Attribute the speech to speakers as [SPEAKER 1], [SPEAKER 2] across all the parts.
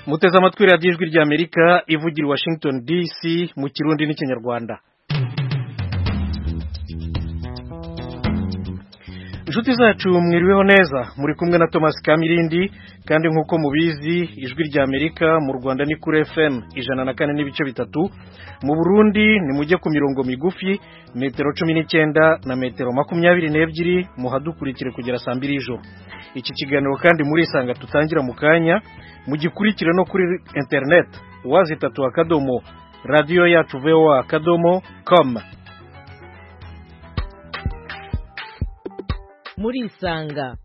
[SPEAKER 1] muteze amatwi radiyo ijwi ry'Amerika ivugira Washington DC mu Kirundi n'Ikinyarwanda. Inshuti zacu mwiriweho neza, muri kumwe na Thomas Kamirindi, kandi nk'uko mubizi ijwi ry'Amerika mu Rwanda ni kuri FM 104.3, mu Burundi ni mujye ku mirongo migufi metero 19 na metero 22 muhadukurikire kugera saa 2 ijoro. Iki kiganiro kandi muri isanga tutangira mu kanya mugikurikire no kuri internet wazitatu akadomo radio yacu voa.com.
[SPEAKER 2] Muri isanga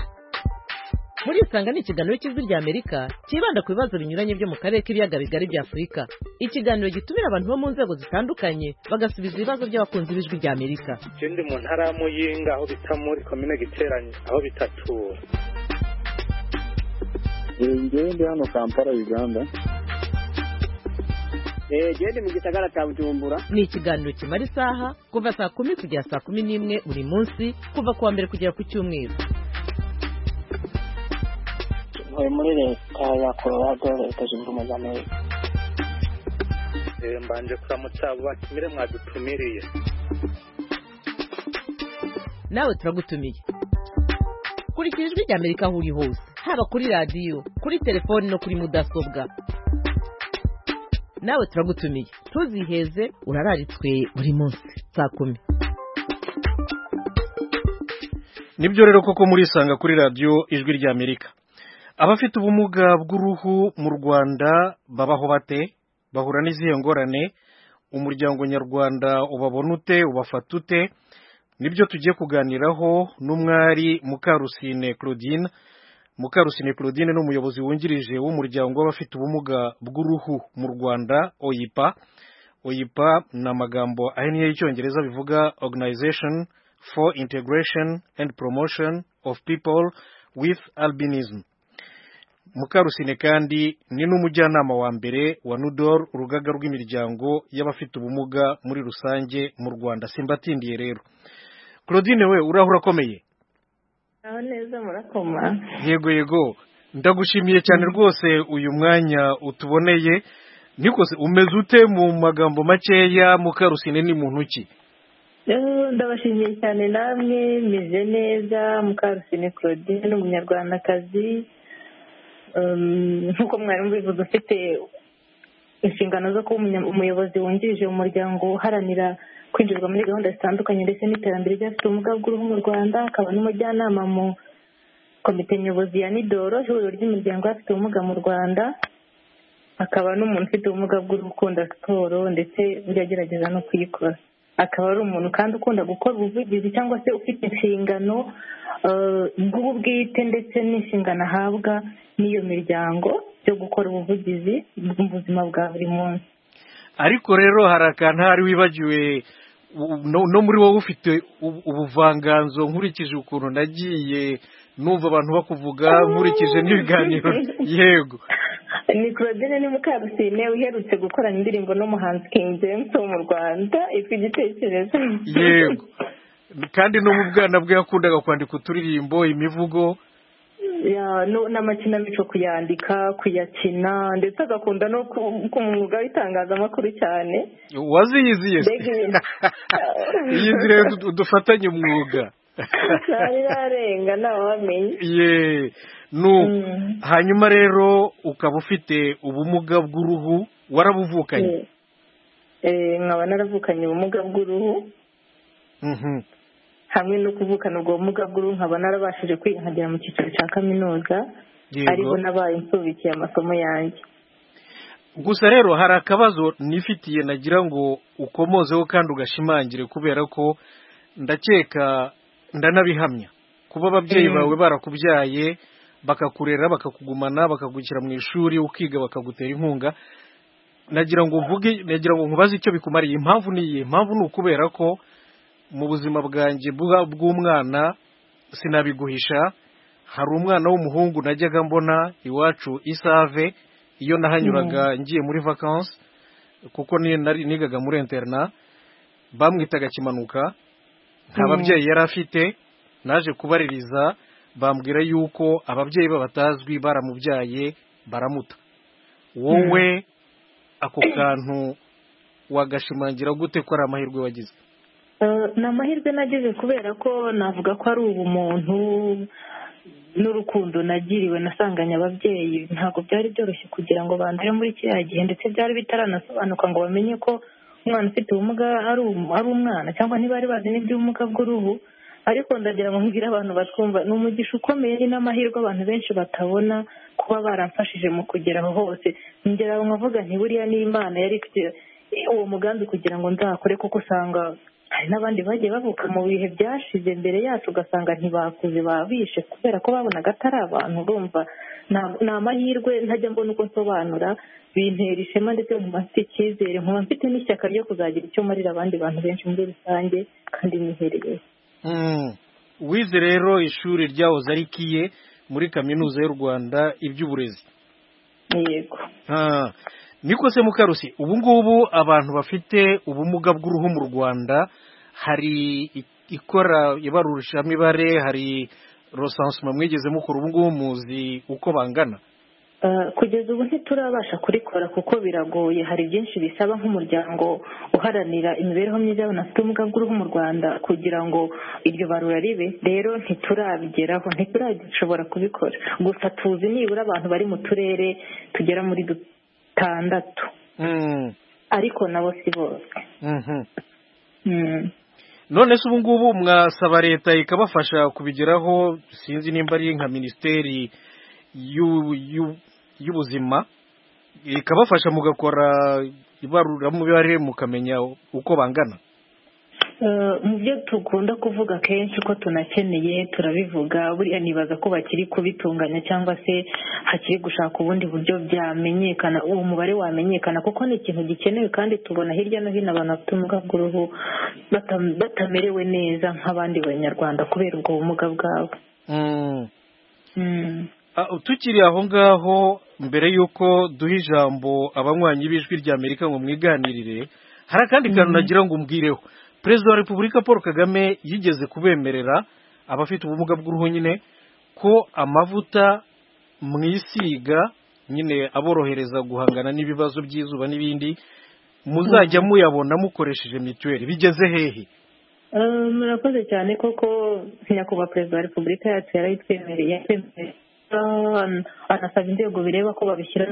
[SPEAKER 2] ni ikiganiro cy'ijwi ry'Amerika kibanda ku bibazo binyuranye byo mu karere k'ibiyaga bigari bya Afurika. Ikiganiro gitumira abantu bo mu nzego zitandukanye bagasubiza ibibazo by'abakunzi b'ijwi ry'Amerika.
[SPEAKER 3] Ikindi mu ntara ya Muyinga aho bita muri komine Giteranye aho bitatura.
[SPEAKER 4] Ngende hano Kampala Uganda.
[SPEAKER 5] Gende mu gisagara cya Bujumbura.
[SPEAKER 2] Ni ikiganiro kimara isaha kuva saa 10 kugera saa 11 buri munsi kuva kuwa mbere kugera ku cyumweru.
[SPEAKER 5] Muri leta ya Colorado leta zunze ubumwe za Amerika.
[SPEAKER 3] Mbanje kuramutsa abo batumire mwadutumiriye.
[SPEAKER 2] Nawe turagutumiye. Kurikira ijwi ry'Amerika aho uri hose, haba kuri radio, kuri telefone no kuri mudasobwa. Nawe turagutumiye, tuziheze urararitswe buri munsi saa 10.
[SPEAKER 1] Nibyo rero koko muri isanga kuri radio ijwi ry'Amerika. Abafite ubumuga bw'uruhu mu Rwanda babaho bate, bahura n'izihe ngorane, umuryango nyarwanda ubabona ute, ubafata ute? Nibyo tugiye kuganiraho n'umwari Mukarusine Claudine. Mukarusine Claudine n'umuyobozi wungirije w'umuryango w'abafite ubumuga bw'uruhu mu Rwanda OIPA. OIPA na magambo ahinnye y'Icyongereza bivuga Organization for Integration and Promotion of People with Albinism. Mukarusine kandi ni n'umujyanama wa mbere wa NUDOR, urugaga rw'imiryango y'abafite ubumuga muri rusange mu Rwanda. Simbatindiye rero. Claudine, we urahura komeye?
[SPEAKER 6] Aho neza murakoma.
[SPEAKER 1] Yego ndagushimiye cyane rwose uyu mwanya utuboneye. Nikose umeze ute mu magambo makeya? Mukarusine ni muntu ki?
[SPEAKER 6] Ndabashimiye cyane namwe, meze neza. Mukarusine Claudine ni umunyarwandakazi. Nkuko mwari mubivuze, ufite inshingano zo kuba umuyobozi wungirije mu muryango uharanira kwinjizwa muri gahunda zitandukanye ndetse n'iterambere ry'abafite ubumuga bw'uruhu mu Rwanda, akaba n'umujyanama mu komite nyobozi ya NIDOR, ihuriro ry'imiryango y'abafite ubumuga mu Rwanda, akaba n'umuntu ufite ubumuga bw'uruhu ukunda siporo ndetse uragerageza no kuyikora. Akaba ari umuntu kandi ukunda gukora ubuvugizi cyangwa se ufite inshingano bw'ubwite ndetse n'inshingano ahabwa n'iyo miryango byo gukora ubuvugizi mu buzima bwa buri munsi.
[SPEAKER 1] Ariko rero hari akantu hari wibagiwe, no muri wowe ufite ubuvanganzo, nkurikije ukuntu nagiye numva abantu bakuvuga, nkurikije n'ibiganiro. Yego,
[SPEAKER 6] ni Claudine ni Mukarusine uherutse gukorana indirimbo n'umuhanzi King James wo mu Rwanda yitwa Igitekerezo.
[SPEAKER 1] Yego, kandi no mu bwana bwe yakundaga kwandika uturirimbo, imivugo,
[SPEAKER 6] n'amakinamico, kuyandika, kuyakina, ndetse agakunda no ku mwuga w'itangazamakuru cyane.
[SPEAKER 1] Waziyiziye yizire dufatanye umwuga.
[SPEAKER 6] Ntarenga nawamenye.
[SPEAKER 1] Hanyuma rero ukaba ufite ubumuga bw'uruhu, warabuvukanye?
[SPEAKER 6] Nkaba naravukanye ubumuga bw'uruhu. Hamwe no kuvukana ubwo bumuga bw'uruhu nkaba narabashije kwiga nkagera mu cyiciro cya kaminuza, ariho nabaye nsubikiye amasomo yanjye.
[SPEAKER 1] Gusa rero hari akabazo nifitiye nagira ngo ukomozeho kandi ugashimangire, kubera ko ndakeka ndanabihamya kuba ababyeyi bawe barakubyaye bakakurera bakakugumana bakagukira mu ishuri ukiga bakagutera inkunga. Nagira ngo nkubaze icyo bikumariye. Impamvu ni ukubera ko mu buzima bwanjye bw'umwana sinabiguhisha, hari umwana w'umuhungu najyaga mbona iwacu Isave iyo nahanyuraga ngiye muri vacances, kuko nigaga muri interna, bamwitaga Kimanuka. Nta babyeyi yari afite, naje kubaririza bambwira yuko ababyeyi babatazwi baramubyaye baramuta. wowe ako kantu wagashimangira gute ko ari amahirwe wagize?
[SPEAKER 6] ni amahirwe nagize kubera ko navuga ko ari ubumuntu n'urukundo nagiriwe nasanganye ababyeyi. Ntabwo byari byoroshye kugira ngo bandere muri kiriya gihe, ndetse byari bitaranasobanuka ngo bamenye ko umwana ufite ubumuga ari umwana, cyangwa ntibari bazi n'iby'ubumuga bw'uruhu. Ariko ndagira ngo mbwire abantu batwumva, ni umugisha ukomeye, ni n'amahirwe abantu benshi batabona kuba baramfashije mu kugera aho hose. ngera nkavuga nti buriya n'Imana yari ifite uwo mugambi kugira ngo nzakore, kuko usanga hari n'abandi bagiye bavuka mu bihe byashize mbere yacu ugasanga ntibakuze babishe kubera ko babonaga atari abantu. Urumva ni amahirwe ntajya mbona uko nsobanura, bintera ishema ndetse nkumva mfite icyizere, nkumva mfite n'ishyaka ryo kuzagira icyo marira abandi bantu benshi muri rusange kandi niherereye.
[SPEAKER 1] Wize rero ishuri ryahoze ari kiye muri kaminuza y'u Rwanda iby'uburezi.
[SPEAKER 6] Yego.
[SPEAKER 1] Niko se Mukarusi, ubu ngubu abantu bafite ubumuga bw'uruhu mu Rwanda hari ikora ibarurishamibare, hari recensement mwigeze mukora, ubu ngubu muzi uko bangana?
[SPEAKER 6] Kugeza ubu ntiturabasha kurikora kuko biragoye, hari byinshi bisaba nk'umuryango uharanira imibereho myiza y'abantu bafite ubumuga bw'uruhu mu Rwanda kugira ngo iryo barura ribe. Rero ntiturabigeraho, ntiturashobora kubikora, gusa tuzi nibura abantu bari mu turere tugera muri 6, ariko nabo si bose.
[SPEAKER 1] None se ubu ngubu mwasaba leta ikabafasha kubigeraho? Sinzi nimba ari nka minisiteri y'ubuzima ikabafasha mugakora ibaruramibare mukamenya uko bangana.
[SPEAKER 6] Mu byo dukunda kuvuga kenshi ko tunakeneye turabivuga, buriya nibaza ko bakiri kubitunganya cyangwa se hakiri gushaka ubundi buryo byamenyekana, uwo mubare wamenyekana, kuko ni ikintu gikenewe kandi tubona hirya no hino abantu bafite ubumuga bw'uruhu batamerewe neza nk'abandi banyarwanda kubera ubwo bumuga bwabo.
[SPEAKER 1] Tukiri aho ngaho, mbere y'uko duha ijambo abanywanyi b'Ijwi ry'Amerika ngo mwiganirire, hari akandi kantu nagira ngo umbwireho. Perezida wa Repubulika Paul Kagame yigeze kubemerera abafite ubumuga bw'uruhu nyine ko amavuta mwisiga nyine aborohereza guhangana n'ibibazo by'izuba n'ibindi muzajya muyabona mukoresheje mituweli. Bigeze hehe?
[SPEAKER 6] Murakoze cyane, koko nyakubahwa Perezida wa Repubulika yacu yarayitwemereye, anasaba inzego bireba ko babishyira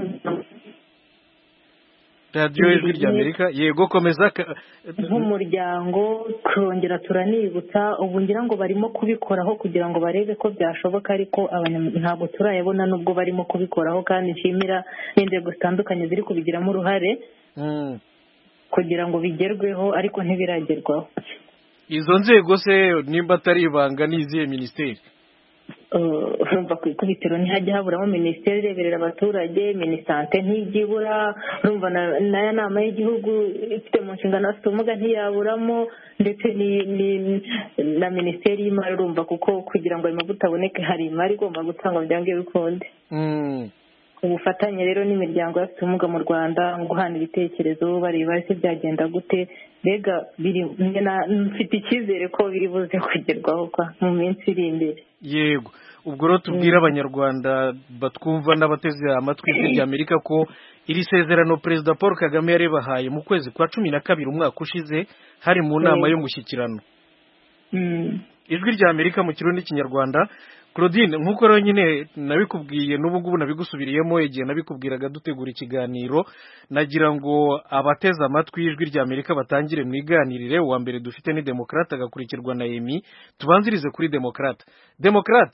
[SPEAKER 1] radiyo Ijwi ry'Amerika. Yego, komeza.
[SPEAKER 6] Nk'umuryango turongera turanibutsa, ubu ngira ngo barimo kubikoraho kugira ngo barebe ko byashoboka, ariko ntabwo turayabona nubwo barimo kubikoraho, kandi nshimira n'inzego zitandukanye ziri kubigiramo uruhare kugira ngo bigerweho, ariko ntibiragerwaho.
[SPEAKER 1] Izo nzego se nimba atari ibanga ni izihe minisiteri?
[SPEAKER 6] Urumva ku ikubitiro ntihajya haburamo minisiteri ireberera abaturage, minisante ntijyibura, urumva n'aya nama y'igihugu ifite mu nshingano afite ubumuga ntiyaburamo, ndetse na minisiteri y'imari, urumva kuko kugira ngo ayo mavuta aboneke hari imari igomba gutangwa byange bikunde. Ubufatanye rero n'imiryango y'abafite ubumuga mu Rwanda mu guhana ibitekerezo bareba ese byagenda gute, mbega mfite icyizere ko biri buze kugerwaho mu minsi iri imbere.
[SPEAKER 1] Yego, ubwo rero tubwire abanyarwanda batwumva n'abateze amatwi Ijwi ry'Amerika ko iri sezerano Perezida Paul Kagame yarebahaye mu kwezi kwa 12 umwaka ushize hari mu nama y'umushyikirano. Ijwi ry'Amerika mu Kirundi n'Ikinyarwanda. Claudine, nk'uko rero nyine nabikubwiye n'ubu ngubu nabigusubiriyemo igihe nabikubwiraga dutegura ikiganiro, nagira ngo abateze amatwi Ijwi ry'Amerika batangire mwiganirire. Uwa mbere dufite ni Demokrate, agakurikirwa na Emi. Tubanzirize kuri Demokrate. Demokrate,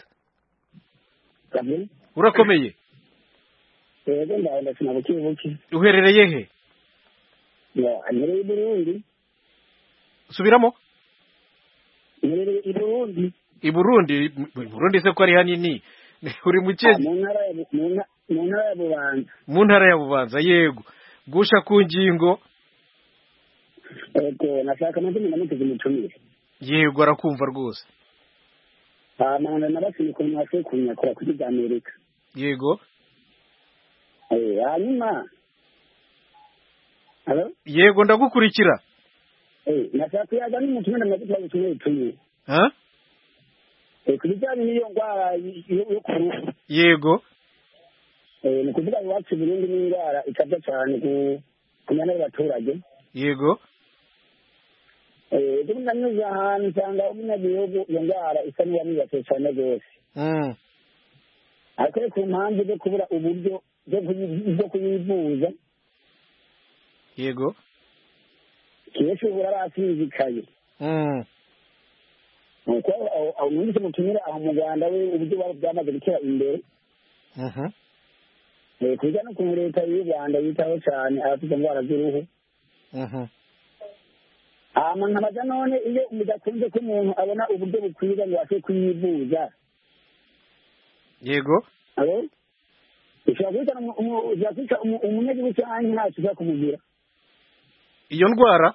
[SPEAKER 1] urakomeye? Uherereye he? Subiramo. I Burundi. Burundi se ko ari hanini? Uri mu Kenya? Mu ntara ya Bubanza. Yego, gusha ku ngingo.
[SPEAKER 7] Nashaka n'indi namuteze umutumire.
[SPEAKER 1] Yego, arakumva rwose.
[SPEAKER 7] None nabashimye ko mwase kunyakora kuri Amerika.
[SPEAKER 1] Yego.
[SPEAKER 7] Hanyuma. Hello?
[SPEAKER 1] Yego, ndagukurikira.
[SPEAKER 7] Nashaka kuyaga n'umutumire n'amavuta y'utumire. Kujyanye n'iyo ngwara yo kuruhu.
[SPEAKER 1] Yego.
[SPEAKER 7] ni ukuvuga iwacu i Burundi n'indwara ikabya cyane ku myanya y'abaturage.
[SPEAKER 1] yego
[SPEAKER 7] ejo nanyuze ahantu nsanga umunyagihugu iyo ndwara isa n'iyamwibasiye cyane rwose, ariko ku mpamvu zo kubura uburyo bwo kuyivuza,
[SPEAKER 1] yego
[SPEAKER 7] kenshi ubura arasinzikaye. nuko numvise mutumire aho mu Rwanda we uburyo byamaze gutera imbere, kuja no ku leta y'u Rwanda yitaho cyane abafite indwara z'uruhu. nkabaza none iyo bidakunze ko umuntu abona uburyo bukwiye ngo abashe kuyivuza,
[SPEAKER 1] yego
[SPEAKER 7] ushobora kwica umunyagihugu cyangwa ntacyo ushobora kumugira
[SPEAKER 1] iyo ndwara.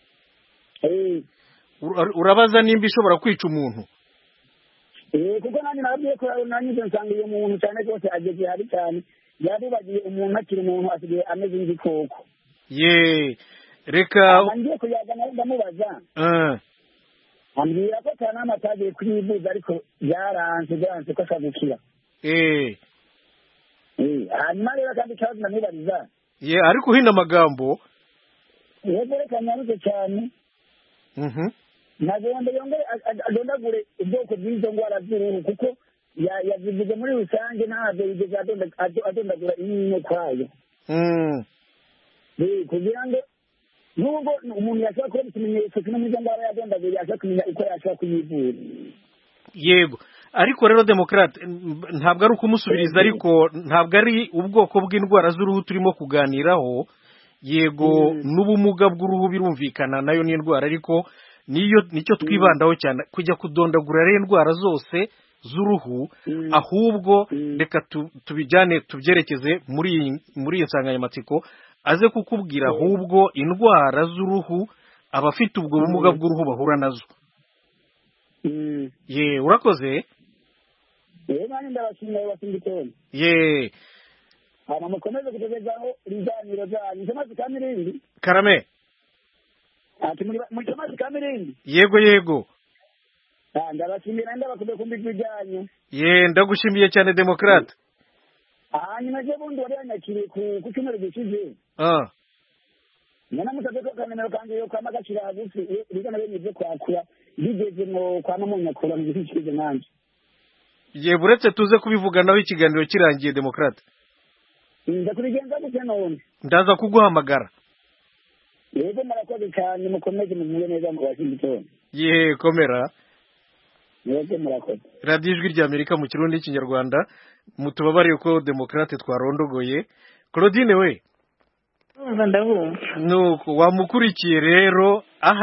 [SPEAKER 1] urabaza nimba ishobora kwica umuntu?
[SPEAKER 7] kuko nanjye nababwiye ko nanyuze nsanga iyo muntu cyane rwose ageze hari cyane, yabibagiye umuntu akiri umuntu asigaye ameze nk'igikoko.
[SPEAKER 1] reka
[SPEAKER 7] ngiye kuyaga nawe ndamubaza, ambwira ko atanama atagiye kuyivuza ariko byaranze ko ashaka gukira. hanyuma rero kandi ikibazo ndamubariza,
[SPEAKER 1] ariko uhina amagambo.
[SPEAKER 7] yego reka nyaruze cyane, nagomba yongere adondagure ubwoko bw'izo ndwara z'uruhu, kuko yazivuze muri rusange ntabwo yigeze adondagura imwe kwayo, kugira ngo nubwo umuntu yashobora kubona ikimenyetso kimwe muri izo ndwara yadondaguye yashobora kumenya uko yashobora kuyivura.
[SPEAKER 1] yego ariko rero Demokrate, ntabwo ari ukumusubiriza, ariko ntabwo ari ubwoko bw'indwara z'uruhu turimo kuganiraho. yego n'ubumuga bw'uruhu birumvikana nayo ni indwara, ariko nicyo twibandaho cyane, kujya kudondagura rero indwara zose z'uruhu, ahubwo reka tubijyane tubyerekeze muri iyi nsanganyamatsiko, aze kukubwira ahubwo indwara z'uruhu abafite ubwo bumuga bw'uruhu bahura nazo. urakoze.
[SPEAKER 7] ndabashimira Washington. mukomeze kutugezaho ibiganiro byanyu. Thomas Kamirindi.
[SPEAKER 1] Karame.
[SPEAKER 7] muri Thomas Kamirindi.
[SPEAKER 1] yego
[SPEAKER 7] ndabashimira ndabakumbuye kumva ijwi ryanyu.
[SPEAKER 1] ndagushimiye cyane Demokrate.
[SPEAKER 7] hanyuma je bundi wari yanyakiriye ku cyumweru gishize. nanamusabye ko akanimero kanjye yo kwama gacira hagufi riga nabe nivyo kwakura bigeze no kwama munyakura mu gishikije nanje.
[SPEAKER 1] buretse tuze kubivuganaho ikiganiro kirangiye Demokrate.
[SPEAKER 7] ndakubigenza gute none?
[SPEAKER 1] ndaza kuguhamagara.
[SPEAKER 7] yego murakoze cyane, mukomeze mumure neza mu Washington.
[SPEAKER 1] komera.
[SPEAKER 7] yego murakoze.
[SPEAKER 1] Radio Ijwi ry'Amerika mu Kirundi n'Ikinyarwanda, mutubabarire ko Demokrate twarondogoye. Claudine we. nuko wamukurikiye rero,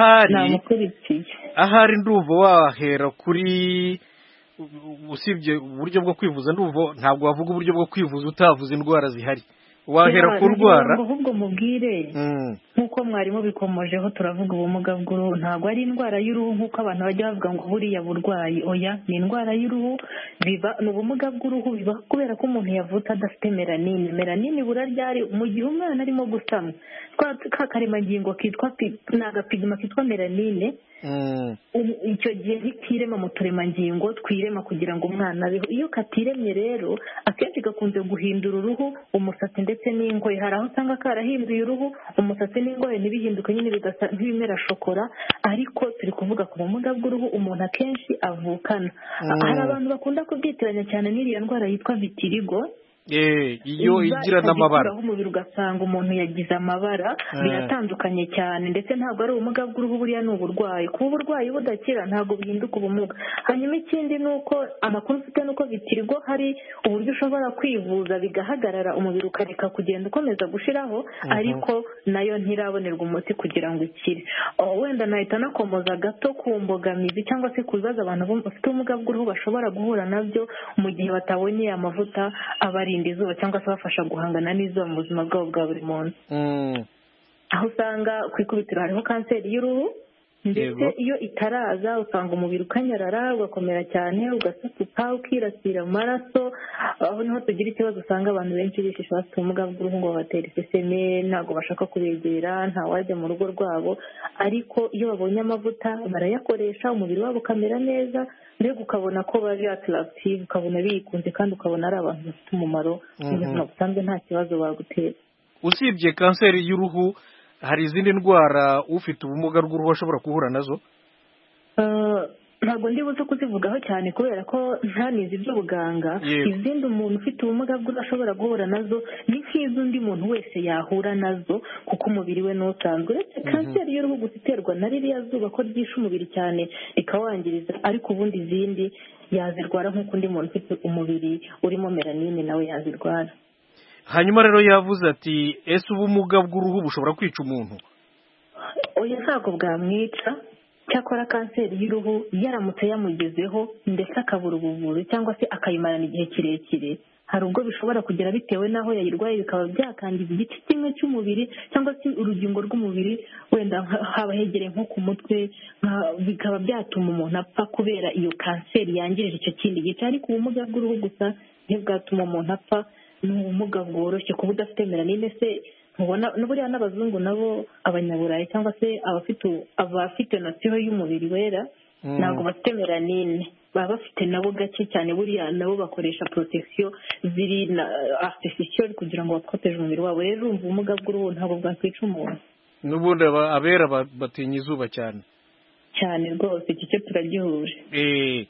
[SPEAKER 1] ahari ndumva wahera kuri, usibye uburyo bwo kwivuza, ndumva ntabwo wavuga uburyo bwo kwivuza utavuza indwara zihari. wahera ku ndwara
[SPEAKER 6] ahubwo mubwire nk'uko mwarimu bikomojeho, turavuga ubumuga bw'uruhu, ntabwo ari indwara y'uruhu nk'uko abantu bajya bavuga ngo buriya burwayi. oya, ni indwara y'uruhu, ni ubumuga bw'uruhu biba kubera ko umuntu yavutse adafite melanine. melanine ibura ryari mu gihe umwana arimo gusamwa, ka karemangingo kitwa ni agapigima kitwa melanine. icyo gihe ntikirema mu turemangingo twirema kugira ngo umwana abeho. iyo katiremye rero akenshi gakunze guhindura uruhu, umusatsi ndetse n'ingohe. hari aho usanga karahinduye uruhu, umusatsi n'ingohe ntibihinduke, nyine bigasa nk'ibimera shokora. ariko turi kuvuga ku bumuga bw'uruhu umuntu akenshi avukana. hari abantu bakunda kubyitiranya cyane n'iriya ndwara yitwa vitirigo.
[SPEAKER 1] iyo igira n'amabara,
[SPEAKER 6] umubiri ugasanga umuntu yagize amabara. biratandukanye cyane, ndetse ntabwo ari ubumuga bw'uruhu, buriya ni uburwayi. kuba uburwayi budakira ntabwo bihinduka ubumuga. hanyuma ikindi ni uko amakuru mfite ni uko vitirigo hari uburyo ushobora kwivuza bigahagarara, umubiri ukareka kugenda ukomeza gushiraho, ariko nayo ntirabonerwa umuti kugira ngo ikire. wenda nahita nakomoza gato ku mbogamizi cyangwa se ku bibazo abantu bafite ubumuga bw'uruhu bashobora guhura nabyo mu gihe batabonye amavuta abari izuba cyangwa se bafasha guhangana n'izuba mu buzima bwabo bwa buri munsi. aho usanga ku ikubitiro hariho kanseri y'uruhu, ndetse iyo itaraza usanga umubiri ukanyarara ugakomera cyane ugasatuka ukirasira amaraso. aho niho tugira ikibazo, usanga abantu benshi bishisha bafite ubumuga bw'uruhu ngo babatera iseseme, ntabwo bashaka kubegera, ntawajya mu rugo rwabo, ariko iyo babonye amavuta barayakoresha umubiri wabo ukamera neza, mbega ukabona ko bari atarakitive, ukabona bikunze kandi ukabona ari abantu bafite umumaro mu buzima busanzwe, nta kibazo bagutera.
[SPEAKER 1] usibye kanseri y'uruhu hari izindi ndwara ufite ubumuga bw'uruhu ashobora guhura nazo?
[SPEAKER 6] Ntabwo ndi buze kuzivugaho cyane kubera ko ntanizi iby'ubuganga. Izindi umuntu ufite ubumuga bw'uruhu ashobora guhura nazo ni nk'iz'undi muntu wese yahura nazo, kuko umubiri we n'usanzwe. Uretse kanseri y'uruhu gusa iterwa na ririya zuba ko ryishe umubiri cyane rikawangiriza, ariko ubundi izindi yazirwara nk'uko undi muntu ufite umubiri urimo melanine nawe yazirwara.
[SPEAKER 1] hanyuma rero yavuze ati ese ubumuga bw'uruhu bushobora kwica umuntu?
[SPEAKER 6] oya, ntabwo bwamwica. cyakora kanseri y'uruhu yaramutse yamugezeho ndetse akabura ubuvuzi cyangwa se akayimarana igihe kirekire, hari ubwo bishobora kugera bitewe n'aho yayirwaye bikaba byakangiza igice kimwe cy'umubiri cyangwa se urugingo rw'umubiri, wenda haba hegereye nko ku mutwe, bikaba byatuma umuntu apfa kubera iyo kanseri yangirije icyo kindi gice. ariko ubumuga bw'uruhu gusa ntibwatuma umuntu apfa, ni ubumuga bworoshye kuba udafite melanine se. mubona n'uburiya n'abazungu nabo, abanyaburayi cyangwa se abafite nosiyo y'umubiri wera ntabwo bafite melanine, baba bafite nabo gake cyane. buriya nabo bakoresha protection ziri na artificial kugira ngo baproteje umubiri wabo. rero urumva ubumuga bw'uruhu ntabwo bwakwica umuntu.
[SPEAKER 1] n'ubundi abera batinya izuba cyane
[SPEAKER 6] cyane rwose, iki cyo turagihuje.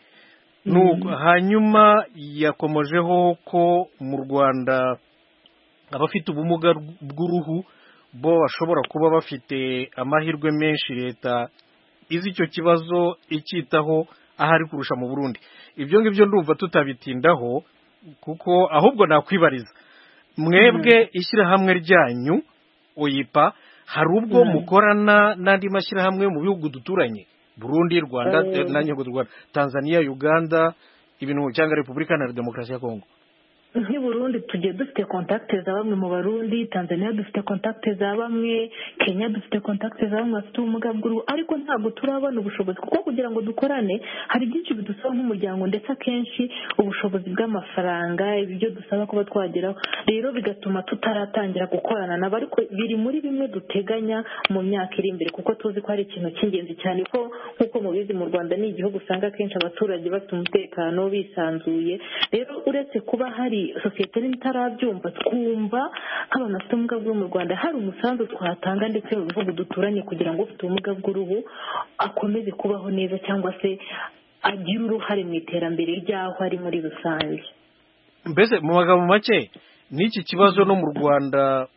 [SPEAKER 1] hanyuma yakomojeho ko mu Rwanda abafite ubumuga bw'uruhu bo bashobora kuba bafite amahirwe menshi, leta izi icyo kibazo icyitaho ahari kurusha mu Burundi. ibyo ngibyo ndumva tutabitindaho, kuko ahubwo nakwibariza mwebwe ishyirahamwe ryanyu oyipa, hari ubwo mukorana n'andi mashyirahamwe mu bihugu duturanye, Burundi, Rwanda, Tanzania, Uganda, ibintu cyangwa Repubulika Iharanira Demokarasi ya Kongo?
[SPEAKER 6] nk'i Burundi tugiye dufite kontakite za bamwe mu Barundi, Tanzania dufite kontakite za bamwe, Kenya dufite kontakite za bamwe bafite ubumuga bw'uruhu, ariko ntabwo turabona ubushobozi, kuko kugira ngo dukorane hari byinshi bidusaba nk'umuryango, ndetse akenshi ubushobozi bw'amafaranga, ibyo dusaba kuba twageraho, rero bigatuma tutaratangira gukorana nabo. ariko biri muri bimwe duteganya mu myaka iri imbere, kuko tuzi ko ari ikintu cy'ingenzi cyane, ko nk'uko mubizi mu Rwanda ni igihugu usanga akenshi abaturage bafite umutekano bisanzuye. rero uretse kuba hari sosiyete n'itarabyumva, twumva nk'abantu bafite ubumuga bw'uruhu mu Rwanda hari umusanzu twatanga ndetse mu bihugu duturanye, kugira ngo ufite ubumuga bw'uruhu akomeze kubaho neza cyangwa se agire uruhare mu iterambere ry'aho ari muri rusange.
[SPEAKER 1] mbese mu magambo make n'iki kibazo no mu Rwanda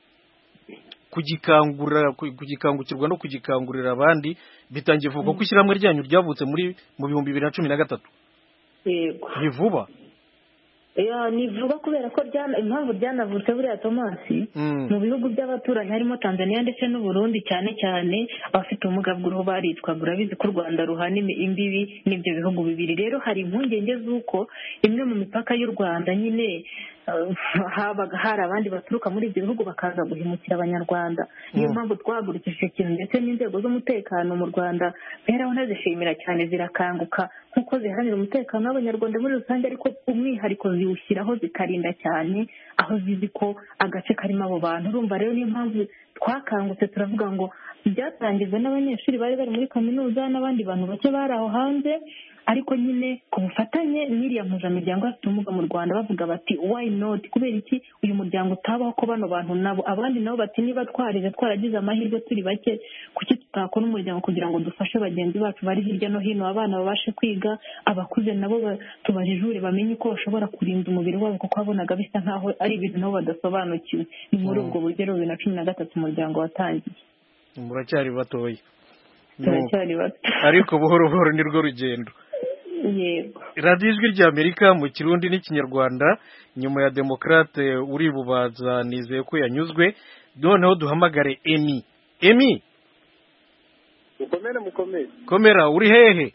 [SPEAKER 1] kugikangukirwa no kugikangurira abandi bitangiye vuba, kuko ishyirahamwe ryanyu ryavutse mu 2013.
[SPEAKER 6] yego,
[SPEAKER 1] ni vuba.
[SPEAKER 6] ni vuba kubera ko impamvu ryanavutse buriya Tomasi, mu bihugu by'abaturanyi harimo Tanzania ndetse n'Uburundi cyane cyane, abafite ubumuga bw'uruhu baritwaga. urabizi ko u Rwanda ruhana imbibi n'ibyo bihugu bibiri, rero hari impungenge z'uko imwe mu mipaka y'u Rwanda nyine habaga hari abandi baturuka muri ibyo bihugu bakaza guhemukira abanyarwanda. niyo mpamvu twahagurukije icyo kintu, ndetse n'inzego z'umutekano mu Rwanda mberaho ntazishimira cyane, zirakanguka nk'uko ziharanira umutekano w'abanyarwanda muri rusange, ariko umwihariko ziwushyiraho zikarinda cyane aho zizi ko agace karimo abo bantu. urumva rero niyo mpamvu twakangutse turavuga ngo byatangijwe n'abanyeshuri bari bari muri kaminuza n'abandi bantu bake bari aho hanze, ariko nyine ku bufatanye n'iriya mpuzamiryango bafite ubumuga mu Rwanda, bavuga bati why not, kubera iki uyu muryango utabaho, ko bano bantu nabo abandi nabo bati niba twaragize amahirwe turi bake, kuki tutakora umuryango kugira ngo dufashe bagenzi bacu bari hirya no hino, abana babashe kwiga, abakuze nabo tubajijure bamenye ko bashobora kurinda umubiri wabo, kuko wabonaga bisa nkaho ari ibintu nabo badasobanukiwe. ni muri ubwo buryo rero 2013 umuryango watangiye.
[SPEAKER 1] muracyari batoya.
[SPEAKER 6] turacyari bato
[SPEAKER 1] ariko buhoro buhoro ni rwo rugendo.
[SPEAKER 6] yego.
[SPEAKER 1] radiyo ijwi ry'Amerika mu Kirundi n'Ikinyarwanda. nyuma ya Demokrate uri Bubanza nizeye ko yanyuzwe, noneho duhamagare Emi.
[SPEAKER 3] mukomere
[SPEAKER 1] komera, uri hehe?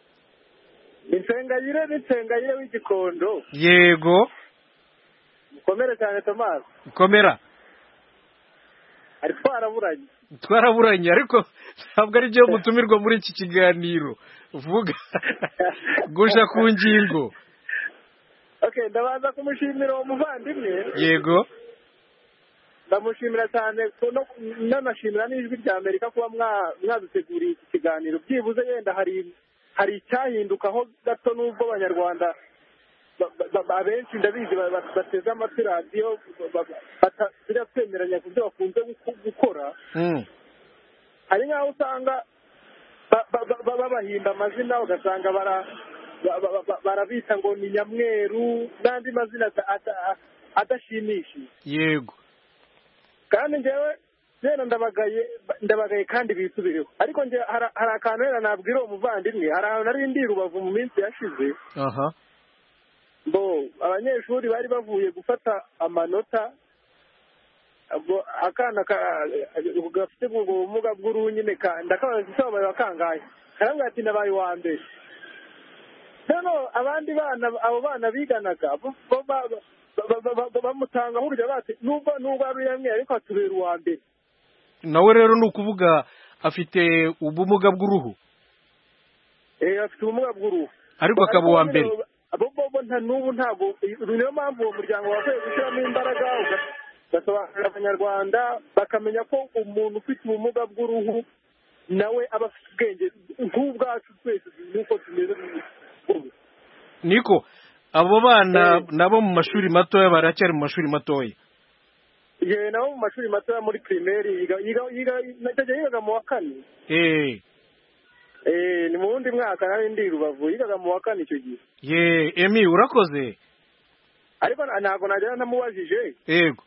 [SPEAKER 3] Insengayire w'Igikondo.
[SPEAKER 1] yego,
[SPEAKER 3] mukomere cyane Tomasi.
[SPEAKER 1] komera.
[SPEAKER 3] ari twaraburanye.
[SPEAKER 1] twaraburanye ariko ntabwo ari byo mutumirwa muri iki kiganiro vuga gusha ku ngingo.
[SPEAKER 3] Okay, ndabanza kumushimira uwo muvandimwe.
[SPEAKER 1] Yego.
[SPEAKER 3] Ndamushimira cyane nanashimira n'ijwi rya Amerika kuba mwaduteguriye iki kiganiro. Byibuze yenda hari icyahindukaho gato n'ubwo abanyarwanda abenshi ndabizi bateze amatwi radiyo batazira kwemeranya ku byo bakunze gukora. Hari nk'aho usanga babahinda amazina ugasanga barabita ngo ni Nyamweru n'andi mazina adashimishije.
[SPEAKER 1] Yego.
[SPEAKER 3] Kandi njyewe rero ndabagaye kandi bisubireho. Ariko njye hari akantu rero nabwira uwo muvandimwe, hari ahantu nari ndi Rubavu mu minsi yashize. Abanyeshuri bari bavuye gufata amanota, akana gafite ubumuga bw'uruhu nyine ndakabaza icyo babaye bakangaye, karambwira ati nabaye uwa mbere. Rero abandi bana, abo bana biganaga bamutanga burya bati nubwo ari yamwe ariko atubera uwa mbere.
[SPEAKER 1] Nawe rero ni ukuvuga afite ubumuga bw'uruhu?
[SPEAKER 3] Afite ubumuga bw'uruhu
[SPEAKER 1] ariko akaba uwa mbere.
[SPEAKER 3] N'ubu ntabwo, niyo mpamvu uwo muryango wakwiye gushyiramo imbaraga ugasobanurira abanyarwanda bakamenya ko umuntu ufite ubumuga bw'uruhu nawe aba afite ubwenge nk'ubwacu twese nuko tumeze.
[SPEAKER 1] Niko abo bana nabo mu mashuri matoya baracyari mu mashuri matoya?
[SPEAKER 3] Nabo mu mashuri matoya muri primaire yigaga mu wa 4. Ni mu wundi mwaka nari ndi Rubavu, yigaga mu wa 4 icyo gihe.
[SPEAKER 1] Emi urakoze.
[SPEAKER 3] Ariko ntabwo najya namubajije.
[SPEAKER 1] Yego.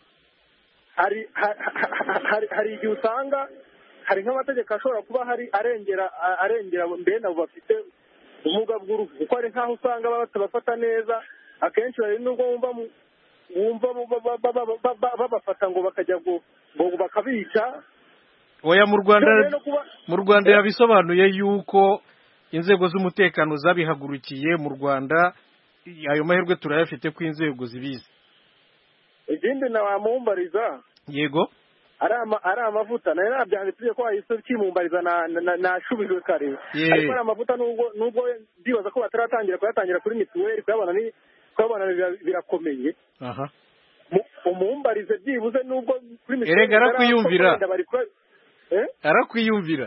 [SPEAKER 3] Hari igihe usanga hari nk'amategeko ashobora kuba hari arengera mbene abo bafite ubumuga bw'uruhu, kuko hari nk'aho usanga batabafata neza. Akenshi hari n'ubwo wumva babafata ngo bakajya ngo bakabica.
[SPEAKER 1] Oya, mu Rwanda yabisobanuye yuko inzego z'umutekano zabihagurukiye mu Rwanda. Ayo mahirwe turayafite ko inzego zibizi.
[SPEAKER 3] Ikindi nawamumbariza.
[SPEAKER 1] Yego.
[SPEAKER 3] Ari amavuta nayo nabyanditse ko ahise kimumbariza nashubijwe kare. Ariko ari amavuta nubwo ndibaza ko bataratangira kuyatangira kuri mituweli kuyabona birakomeye. Umumbarize byibuze nubwo kuri mituweli.
[SPEAKER 1] Erega arakwiyumvira. Arakwiyumvira.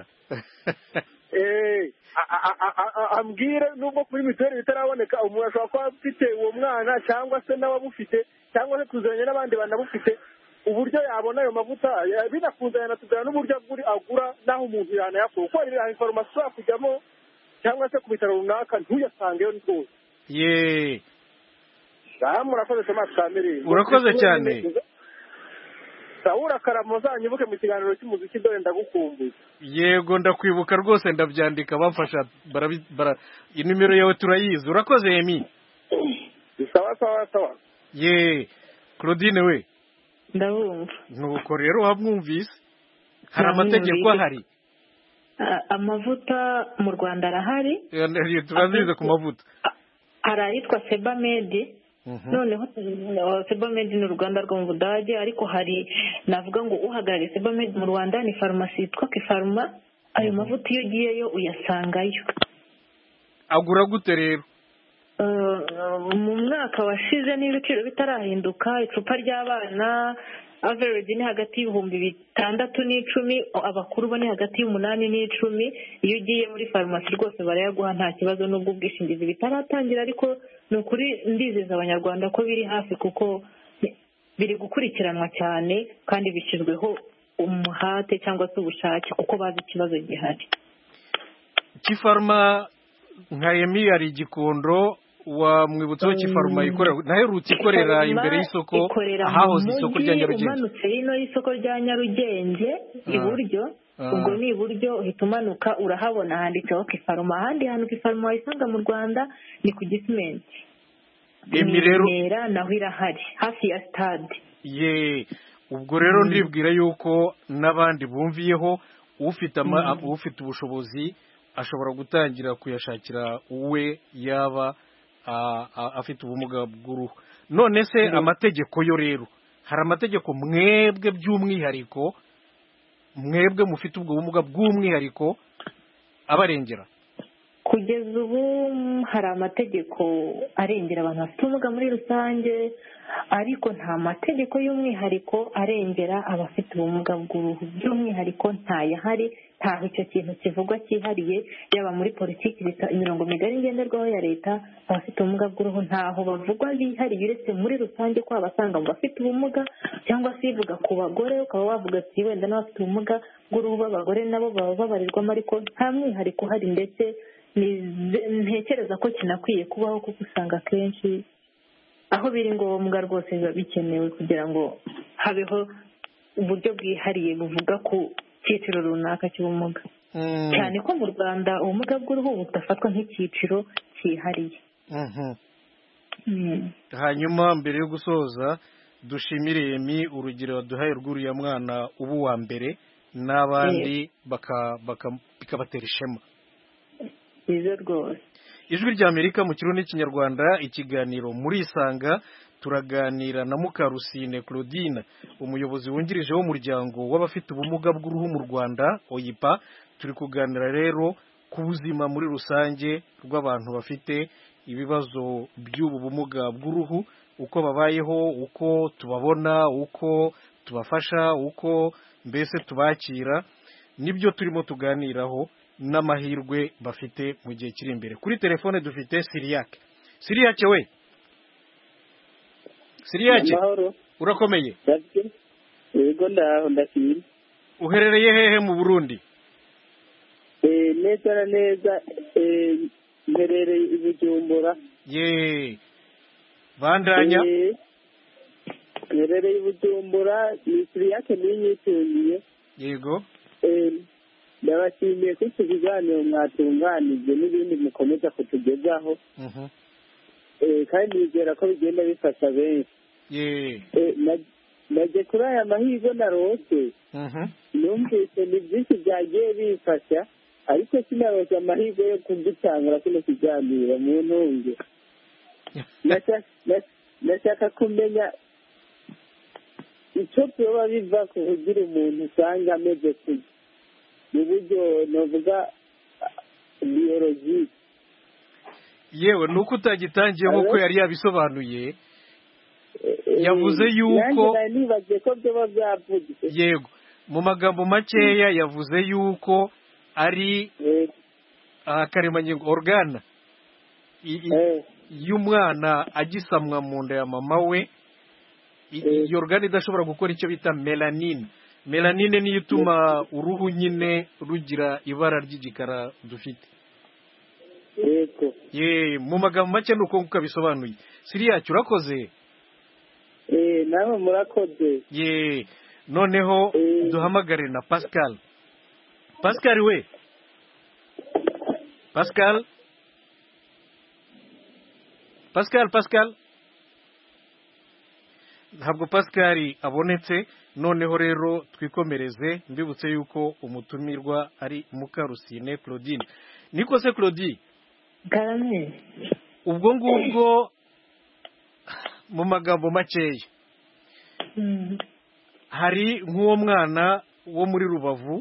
[SPEAKER 3] Ambwire nubwo kuri mituweli bitaraboneka umuntu ashobora kuba afite uwo mwana cyangwa se n'abamufite cyangwa se tuzanye n'abandi banabufite uburyo yabona ayo mavuta binakunze yanatugana n'uburyo agura naho umuntu yanayakura, kuko hari information ushobora kujyamo cyangwa se ku bitaro runaka ntuyasangeyo rwose. Murakoze Thomas Kamere.
[SPEAKER 1] Urakoze cyane.
[SPEAKER 3] Saura Karamo zanyibuke mu kiganiro cy'umuziki dore ndagukumbuye.
[SPEAKER 1] Yego ndakwibuka rwose, ndabyandika bamfasha inimero yawe turayizi. Urakoze Emi.
[SPEAKER 3] Sawa.
[SPEAKER 1] Claudine we.
[SPEAKER 6] Ndabumva.
[SPEAKER 1] Nuko rero wamwumvise hari amategeko ahari.
[SPEAKER 6] Amavuta mu Rwanda arahari.
[SPEAKER 1] Turanzize ku mavuta.
[SPEAKER 6] Hari ayitwa Sebamed. Noneho Sebamed ni uruganda rwo mu Budage, ariko hari navuga ngo uhagarariye Sebamed mu Rwanda ni farumasi yitwa Kifaruma. Ayo mavuta iyo ugiyeyo uyasangayo.
[SPEAKER 1] Agura gute rero?
[SPEAKER 6] Mu mwaka washize n'ibiciro bitarahinduka, icupa ry'abana average ni hagati y'ibihumbi 6 n'icumi, abakuru bo ni hagati y'8 n'icumi. Iyo ugiye muri farumasi rwose barayaguha nta kibazo, n'ubwo ubwishingizi bitaratangira, ariko ni ukuri ndizeza abanyarwanda ko biri hafi kuko biri gukurikiranwa cyane kandi bishyizweho umuhate cyangwa se ubushake kuko bazi ikibazo gihari.
[SPEAKER 1] Kifaruma nka Emi ari Gikondo wa mwibutso Kifaruma ikorera naherutse ikorera imbere y'isoko ahahoze isoko rya Nyarugenge.
[SPEAKER 6] Umanutse hino y'isoko rya Nyarugenge iburyo, ubwo ni iburyo uhita umanuka urahabona handitseho Kifaruma. Ahandi hantu Kifaruma wayisanga mu Rwanda ni ku Gisimenti.
[SPEAKER 1] Emi rero
[SPEAKER 6] naho irahari hafi ya stade.
[SPEAKER 1] Ubwo rero ndibwira yuko n'abandi bumviyeho ufite ubushobozi ashobora gutangira kuyashakira uwe yaba afite ubumuga bw'uruhu. None se amategeko yo rero, hari amategeko mwebwe by'umwihariko mwebwe mufite ubwo bumuga bw'umwihariko abarengera?
[SPEAKER 6] kugeza ubu hari amategeko arengera abantu bafite ubumuga muri rusange, ariko nta mategeko y'umwihariko arengera abafite ubumuga bw'uruhu by'umwihariko ntayahari. ntaho icyo kintu kivugwa cyihariye, yaba muri politiki imirongo migari ngenderwaho ya leta, abafite ubumuga bw'uruhu ntaho bavugwa bihariye, uretse muri rusange ko abasanga mu bafite ubumuga, cyangwa se ivuga ku bagore ukaba wavuga ati wenda n'abafite ubumuga bw'uruhu b'abagore nabo baba babarirwamo, ariko nta mwihariko uhari, ndetse ntekereza ko kinakwiye kubaho, kuko usanga akenshi aho biri ngombwa rwose biba bikenewe kugira ngo habeho uburyo bwihariye buvuga ku cyiciro runaka cy'ubumuga, cyane ko mu Rwanda ubumuga bw'uruhu budafatwa nk'icyiciro cyihariye.
[SPEAKER 1] Hanyuma mbere yo gusoza dushimire Emi urugero waduhaye rw'uriya mwana ubu wa mbere, n'abandi bikabatera ishema.
[SPEAKER 6] Izo rwose
[SPEAKER 1] Ijwi ry'Amerika mu Kirundi n'Ikinyarwanda, ikiganiro muri Isanga, turaganira na Mukarusine Claudine, umuyobozi wungirije w'umuryango w'abafite ubumuga bw'uruhu mu Rwanda OIPA. Turi kuganira rero ku buzima muri rusange rw'abantu bafite ibibazo by'ubu bumuga bw'uruhu, uko babayeho, uko tubabona, uko tubafasha, uko mbese tubakira, nibyo turimo tuganiraho, n'amahirwe bafite mu gihe kiri imbere. Kuri telefone dufite Siriyake. Siriyake we, Siriyake urakomeye?
[SPEAKER 8] Yego ndaho ndakiri.
[SPEAKER 1] Uherereye hehe mu Burundi?
[SPEAKER 8] Neza na neza mperereye i Bujumbura.
[SPEAKER 1] Ye bandanya?
[SPEAKER 8] Mherereye i Bujumbura, ni Siriyake n'inyitungiye.
[SPEAKER 1] Yego.
[SPEAKER 8] Ndabashimiye ko iki kiganiro mwatunganije n'ibindi mukomeza kutugezaho, kandi nizera ko bigenda bifasha benshi. Naje kuri aya mahirwe narose, numvise ni byinshi byagiye bifasha, ariko sinarose amahirwe yo kugitangura kino kiganiro mu ntunge. Nashaka kumenya icyo byoba biva ku kugira umuntu usanga ameze kugira mu buryo navuga biyoloji.
[SPEAKER 1] Yewe nuko utagitangiye nk'uko yari yabisobanuye, yavuze yuko
[SPEAKER 8] nibaze ko byoba byavugitse.
[SPEAKER 1] Yego, mu magambo makeya yavuze yuko ari akaremangingo organa y'umwana agisamwa mu nda ya mama we, iyo organe idashobora gukora icyo bita melanine. Melanine niyo ituma uruhu nyine rugira ibara ry'igikara dufite.
[SPEAKER 8] Yego.
[SPEAKER 1] Mu magambo make nuko nguko bisobanuye. Siriyake urakoze?
[SPEAKER 8] Nawe murakoze.
[SPEAKER 1] Noneho duhamagare na Pascal. Pascal we. Pascal. Ntabwo Pascal abonetse. Noneho rero twikomereze, mbibutse yuko umutumirwa ari Mukarusine Claudine. Niko se Claudine?
[SPEAKER 6] Garamye.
[SPEAKER 1] Ubwo ngubwo mu magambo makeya, hari nk'uwo mwana wo muri Rubavu,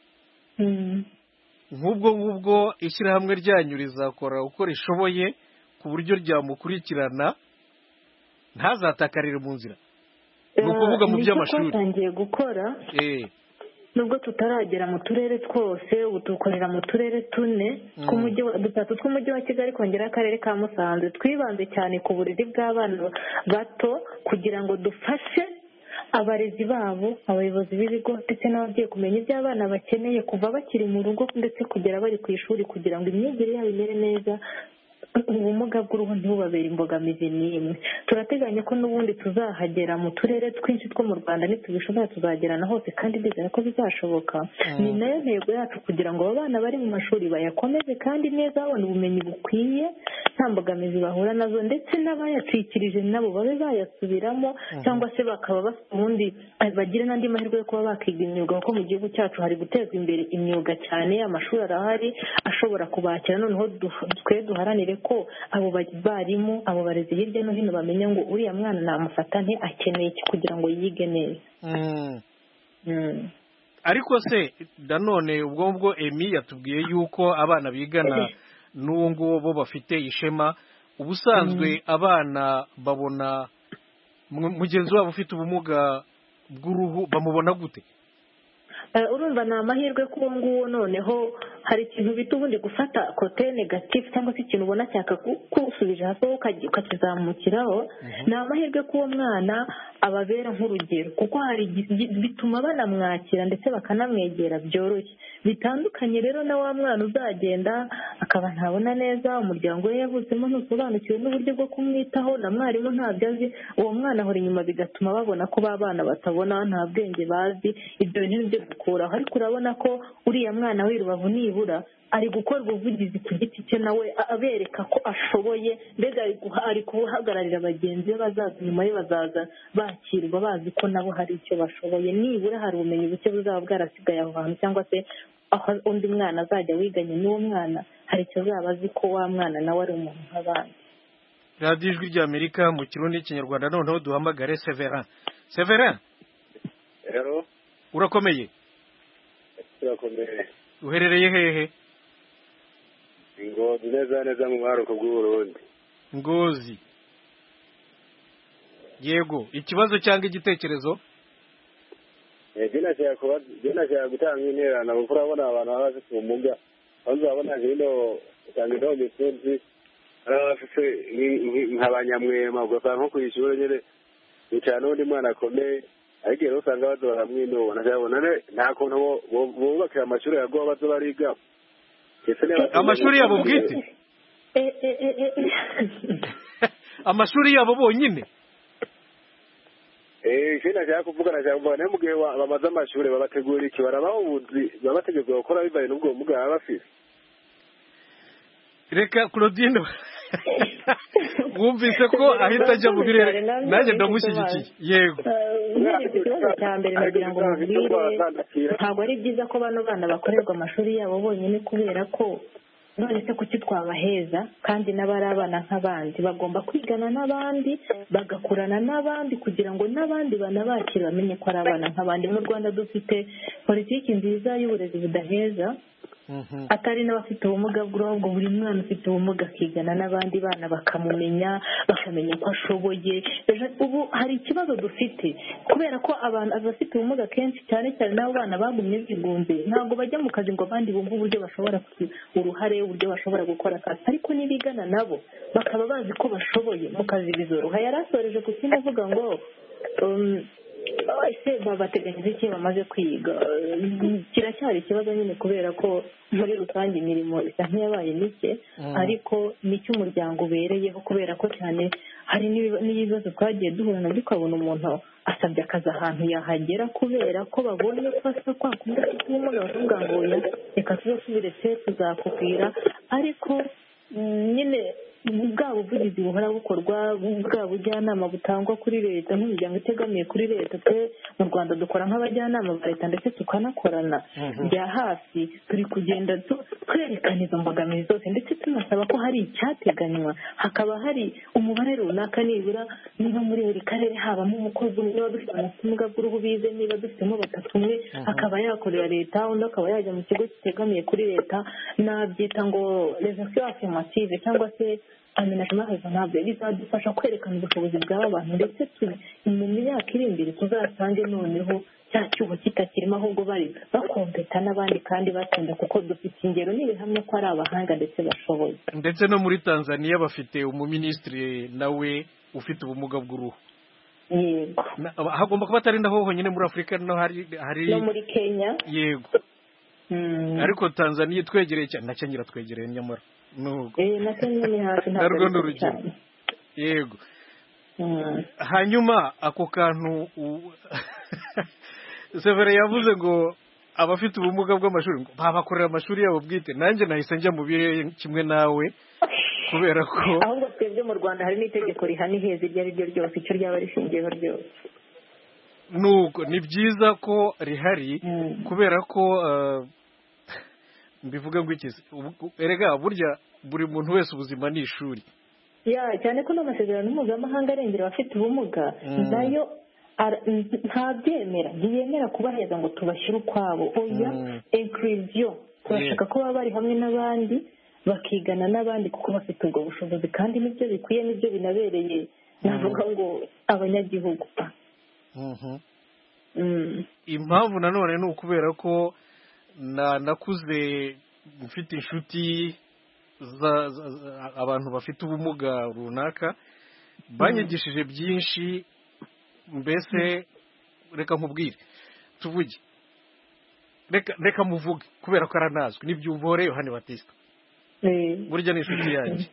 [SPEAKER 1] nk'ubwo ngubwo ishyirahamwe ryanyu rizakora uko rishoboye ku buryo ryamukurikirana ntazatakarire mu nzira. Ni ukuvuga mu by'amashuri
[SPEAKER 6] twatangiye gukora, nubwo tutaragera mu turere twose, ubu dukorera mu turere 3 tw'umujyi wa Kigali, kongera akarere ka Musanze. Twibanze cyane ku burezi bw'abana bato kugira ngo dufashe abarezi babo, abayobozi b'ibigo ndetse n'ababyeyi kumenya ibyo abana bakeneye kuva bakiri mu rugo ndetse kugera bari ku ishuri, kugira ngo imyigire yabo imere neza, ubumuga bw'uruhu ntibubabere imbogamizi n'imwe. Turateganya ko n'ubundi tuzahagera mu turere twinshi two mu Rwanda, nitubishobora tuzagerana hose, kandi ndizera ko bizashoboka. Ni nayo ntego yacu, kugira ngo abo bana bari mu mashuri bayakomeze kandi neza, babona ubumenyi bukwiye, nta mbogamizi bahura nazo, ndetse n'abayacikirije nabo babe bayasubiramo, cyangwa se bakaba ubundi bagire n'andi mahirwe yo kuba bakiga imyuga, kuko mu gihugu cyacu hari gutezwa imbere imyuga cyane, amashuri arahari ashobora kubakira. Noneho twe duharanire ko abo barimu, abo barezi hirya no hino bamenya ngo uriya mwana namufata nte, akeneye iki kugira ngo yige neza.
[SPEAKER 1] ariko se nanone ubwo Emi yatubwiye yuko abana bigana n'uwo nguwo bo bafite ishema ubusanzwe abana babona mugenzi wabo ufite ubumuga bw'uruhu bamubona gute?
[SPEAKER 6] Urumva ni amahirwe ko uwo nguwo noneho hari ikintu bita ubundi gufata kote negatifu cyangwa se ikintu ubona cyaka kusubije hasi ukakizamukiraho. Ni amahirwe ko uwo mwana ababera nk'urugero kuko hari bituma banamwakira ndetse bakanamwegera byoroshye. Bitandukanye rero na wa mwana uzagenda akaba ntabona neza, umuryango we yavutsemo ntusobanukiwe n'uburyo bwo kumwitaho, na mwarimu ntabyo azi, uwo mwana ahora inyuma bigatuma babona ko ba bana batabona, nta bwenge bazi. Ibyo bintu nibyo dukuraho. Ariko urabona ko uriya mwana w'i Rubavu nibura ari gukora ubuvugizi ku giti cye nawe abereka ko ashoboye, mbega ari guhagararira bagenzi be bazaza nyuma ye bazaza bakirwa bazi ko nabo hari icyo bashoboye. Nibura hari ubumenyi buke buzaba bwarasigaye aho hantu, cyangwa se aho undi mwana azajya wiganye n'uwo mwana hari icyo azaba azi ko wa mwana nawe ari umuntu nk'abandi.
[SPEAKER 1] radiyo ijwi ry'Amerika mu kirundi n'ikinyarwanda. noneho duhamagare Severin.
[SPEAKER 9] Rero
[SPEAKER 1] urakomeye?
[SPEAKER 9] turakomeye.
[SPEAKER 1] uherereye hehe?
[SPEAKER 9] Ngozi, neza mu mwaruko bw'Uburundi.
[SPEAKER 1] Ngozi. Yego, ikibazo cyangwa igitekerezo?
[SPEAKER 9] Nashaka gutanga intererano kuko urabona abantu baba bafite ubumuga, bazabona hino usanga ino misozi ari abafite nk'abanyamwema, ugasanga nko ku ishuri nyine bicara n'undi mwana akomeye, ariko rero usanga bazora hamwe ino nashaka nta kuntu bubakira amashuri yago bazo bariga.
[SPEAKER 1] Amashuri yabo bwite? Amashuri yabo bonyine?
[SPEAKER 9] Nashaka kuvuga nayo mu gihe bamaze amashuri babategura iki, barabaho ubuzi babategurwa gukora bivaye n'ubwo bumuga baba bafite.
[SPEAKER 1] Reka Claudine wumvise ko ahita ajya mu birere, nanjye ndamushyigikiye. Yego.
[SPEAKER 6] Ikibazo cya mbere nagira ngo mubwire, ntabwo ari byiza ko bano bana bakorerwa amashuri yabo bonyine, kubera ko none se kuki twabaheza kandi n'abari abana nk'abandi bagomba kwigana n'abandi bagakurana n'abandi kugira ngo n'abandi banabakire bamenye ko ari abana nk'abandi. Mu Rwanda dufite politiki nziza y'uburezi budaheza, atari n'abafite ubumuga bw'uruhu, buri mwana ufite ubumuga akigana n'abandi bana bakamumenya, bakamenya ko ashoboye. Ubu hari ikibazo dufite kubera ko abafite ubumuga kenshi cyane cyane n'abo bana bagumye bigunze, ntabwo bajya mu kazi ngo abandi bumve uburyo bashobora kugira uruhare, uburyo bashobora gukora akazi, ariko nibigana nabo bakaba bazi ko bashoboye mu kazi bizoroha. Yari asoreje ku kindi avuga ngo ese babateganyiriza iki bamaze kwiga. Kiracyari ikibazo nyine kubera ko muri rusange imirimo isa nk'iyabaye mike, ariko nicyo umuryango ubereyeho, kubera ko cyane hari n'ibibazo twagiye duhura nabyo, ukabona umuntu asabye akazi ahantu yahagera kubera ko babonye ko asa kwa kundi afite ubumuga, bakavuga ngo oya reka tuzasubire se tuzakubwira. Ariko nyine bwa buvugizi buhora bukorwa, bwa bujyanama butangwa kuri leta nk'imiryango itegamiye kuri leta, twe mu Rwanda dukora nk'abajyanama ba leta ndetse tukanakorana bya hafi, turi kugenda twerekana izo mbogamizi zose, ndetse tunasaba ko hari icyateganywa, hakaba hari umubare runaka, nibura niba muri buri karere habamo umukozi umwe, niba dufite ubumuga bw'uruhu bize, niba dufitemo batatu, umwe akaba yakorera leta, undi akaba yajya mu kigo kitegamiye kuri leta. Nabyita ngo résertion affirmative cyangwa se amenagement raisonnable, bizadufasha kwerekana ubushobozi bw'aba bantu, ndetse mu myaka iri imbere tuzasange noneho cya cyuho kitakirimo, ahubwo bari bakompeta n'abandi kandi batsinda, kuko dufite ingero n'ibihamya ko ari abahanga ndetse bashoboye.
[SPEAKER 1] Ndetse no muri Tanzania bafite umuminisitiri nawe ufite ubumuga bw'uruhu.
[SPEAKER 6] Yego.
[SPEAKER 1] Hagomba kuba atari naho honyine muri Afurika, no hari
[SPEAKER 6] no muri Kenya.
[SPEAKER 1] Yego. Ariko Tanzania twegereye cyane, na Kenya twegereye nyamara nuko
[SPEAKER 6] na Kenya ni hafi, ntabwo
[SPEAKER 1] ari urugero. Yego. Hanyuma ako kantu Severe yavuze ngo abafite ubumuga bw'amashuri ngo babakorera amashuri yabo bwite, nanjye nahise njya mu birere kimwe nawe, kubera ko
[SPEAKER 6] ahubwo twebwe mu Rwanda hari n'itegeko rihana iheza iryo ari ryo ryose, icyo ryaba rishingiyeho ryose.
[SPEAKER 1] Nuko ni byiza ko rihari, kubera ko mbivuga ngo iki, erega burya buri muntu wese ubuzima ni ishuri.
[SPEAKER 6] Cyane ko n'amasezerano mpuzamahanga arengera abafite ubumuga nayo ntabyemera, ntiyemera kubaheza ngo tubashyire ukwabo. Oya, inclusion, turashaka ko baba bari hamwe n'abandi bakigana n'abandi kuko bafite ubwo bushobozi, kandi nibyo bikwiye, nibyo binabereye navuga ngo abanyagihugu.
[SPEAKER 1] Impamvu nanone ni ukubera ko nakuze mfite inshuti abantu bafite ubumuga runaka, banyigishije byinshi. Mbese reka nkubwire, tuvuge, reka muvuge kubera ko aranazwi, n'ibyumvore Yohani Batista burya ni inshuti yanjye.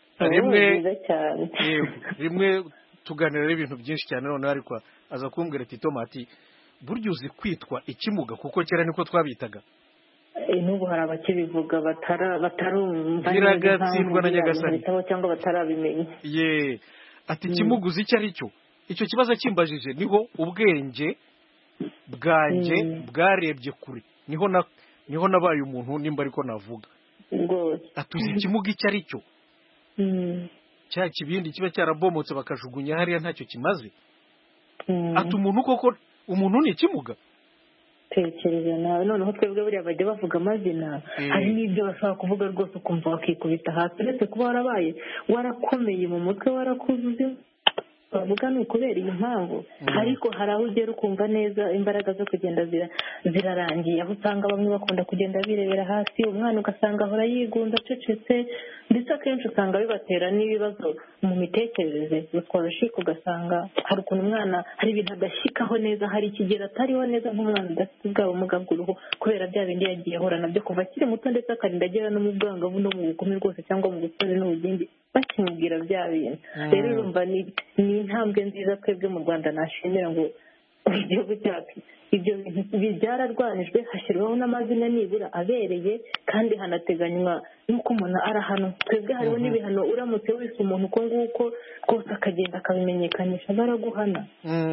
[SPEAKER 1] rimwe tuganira ibintu byinshi cyane, noneho ariko aza kumbwira ati Tomati, burya uzi kwitwa ikimuga, kuko kera niko twabitaga.
[SPEAKER 6] N'ubu hari abakibivuga batarumva
[SPEAKER 1] biragatsindwa na Nyagasani
[SPEAKER 6] cyangwa batarabimenya.
[SPEAKER 1] Ati ikimuga uzi icyo ari cyo? Icyo kibazo kimbajije niho ubwenge bwanjye bwarebye kure, niho nabaye umuntu, nimba ariko navuga. Atuzi ikimuga icyo ari cyo? Cya kibindi kiba cyarabomotse bakajugunya hariya ntacyo kimaze. Ati umuntu koko, umuntu ni ikimuga?
[SPEAKER 6] Tekereza nawe, noneho twebwe buriya bajya bavuga amazina, hari n'ibyo bashobora kuvuga rwose ukumva bakikubita hasi, uretse kuba warabaye warakomeye mu mutwe, warakuzuze bavuga ni ukubera iyi mpamvu. Ariko hari aho ugera ukumva neza imbaraga zo kugenda zirarangiye, aho usanga bamwe bakunda kugenda birebera hasi, umwana ugasanga ahora yigunze acecetse, ndetse akenshi usanga bibatera n'ibibazo mu mitekerereze. Bitworoshye ugasanga hari ukuntu umwana hari ibintu adashyikaho neza, hari ikigero atariho neza nk'umwana udafite ubwa bumuga bw'uruhu, kubera bya bindi yagiye ahura nabyo kuva akiri muto, ndetse akarinda agera no mu bwangavu no mu bukumi rwose, cyangwa mu busore n'ubugimbi bakimubwira bya bintu. Rero urumva ni intambwe nziza twebwe mu Rwanda nashimira ngo igihugu cyacu ibyo bintu byararwanijwe, hashyirwaho n'amazina nibura abereye, kandi hanateganywa n'uko umuntu arahanwa. Twebwe hariho n'ibihano, uramutse wese umuntu uko nguko rwose akagenda akabimenyekanisha baraguhana.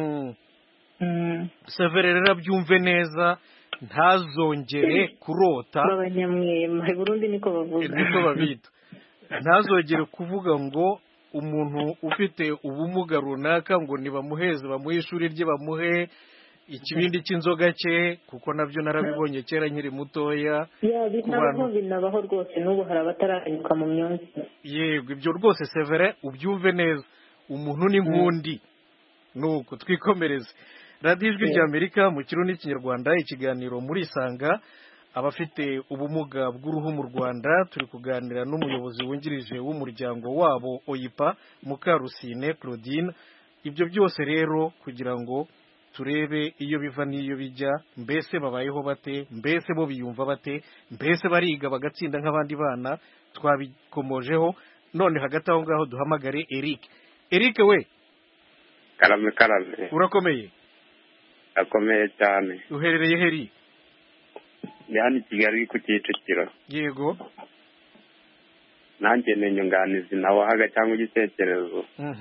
[SPEAKER 1] Severe rero byumve neza, ntazongere kurota
[SPEAKER 6] abanyamwema, i Burundi niko bavuga,
[SPEAKER 1] niko babita, ntazongere kuvuga ngo umuntu ufite ubumuga runaka ngo nibamuheze, bamuhe ishuri rye, bamuhe ikibindi cy'inzoga cye, kuko nabyo narabibonye kera nkiri mutoya.
[SPEAKER 6] Binabaho rwose, n'ubu hari abatarahanyuka mu myumvire.
[SPEAKER 1] Yego, ibyo rwose Severe ubyumve neza, umuntu ni nk'undi. Nuko twikomereze. Radiyo Ijwi ry'Amerika mu Kirundi n'Ikinyarwanda, ikiganiro muri Isanga. Abafite ubumuga bw'uruhu mu Rwanda, turi kuganira n'umuyobozi wungirije w'umuryango wabo OIPA, Mukarusine Claudine. Ibyo byose rero kugira ngo turebe iyo biva n'iyo bijya, mbese babayeho bate, mbese bo biyumva bate, mbese bariga bagatsinda nk'abandi bana, twabikomojeho. None hagati aho ngaho duhamagare Eric. Eric we,
[SPEAKER 10] karame
[SPEAKER 1] urakomeye?
[SPEAKER 10] Akomeye cyane.
[SPEAKER 1] Uherereye heri?
[SPEAKER 10] Ni hano i Kigali ku Kicukiro.
[SPEAKER 1] Yego.
[SPEAKER 10] Nanjye ni inyunganizi nawahaga cyangwa igitekerezo.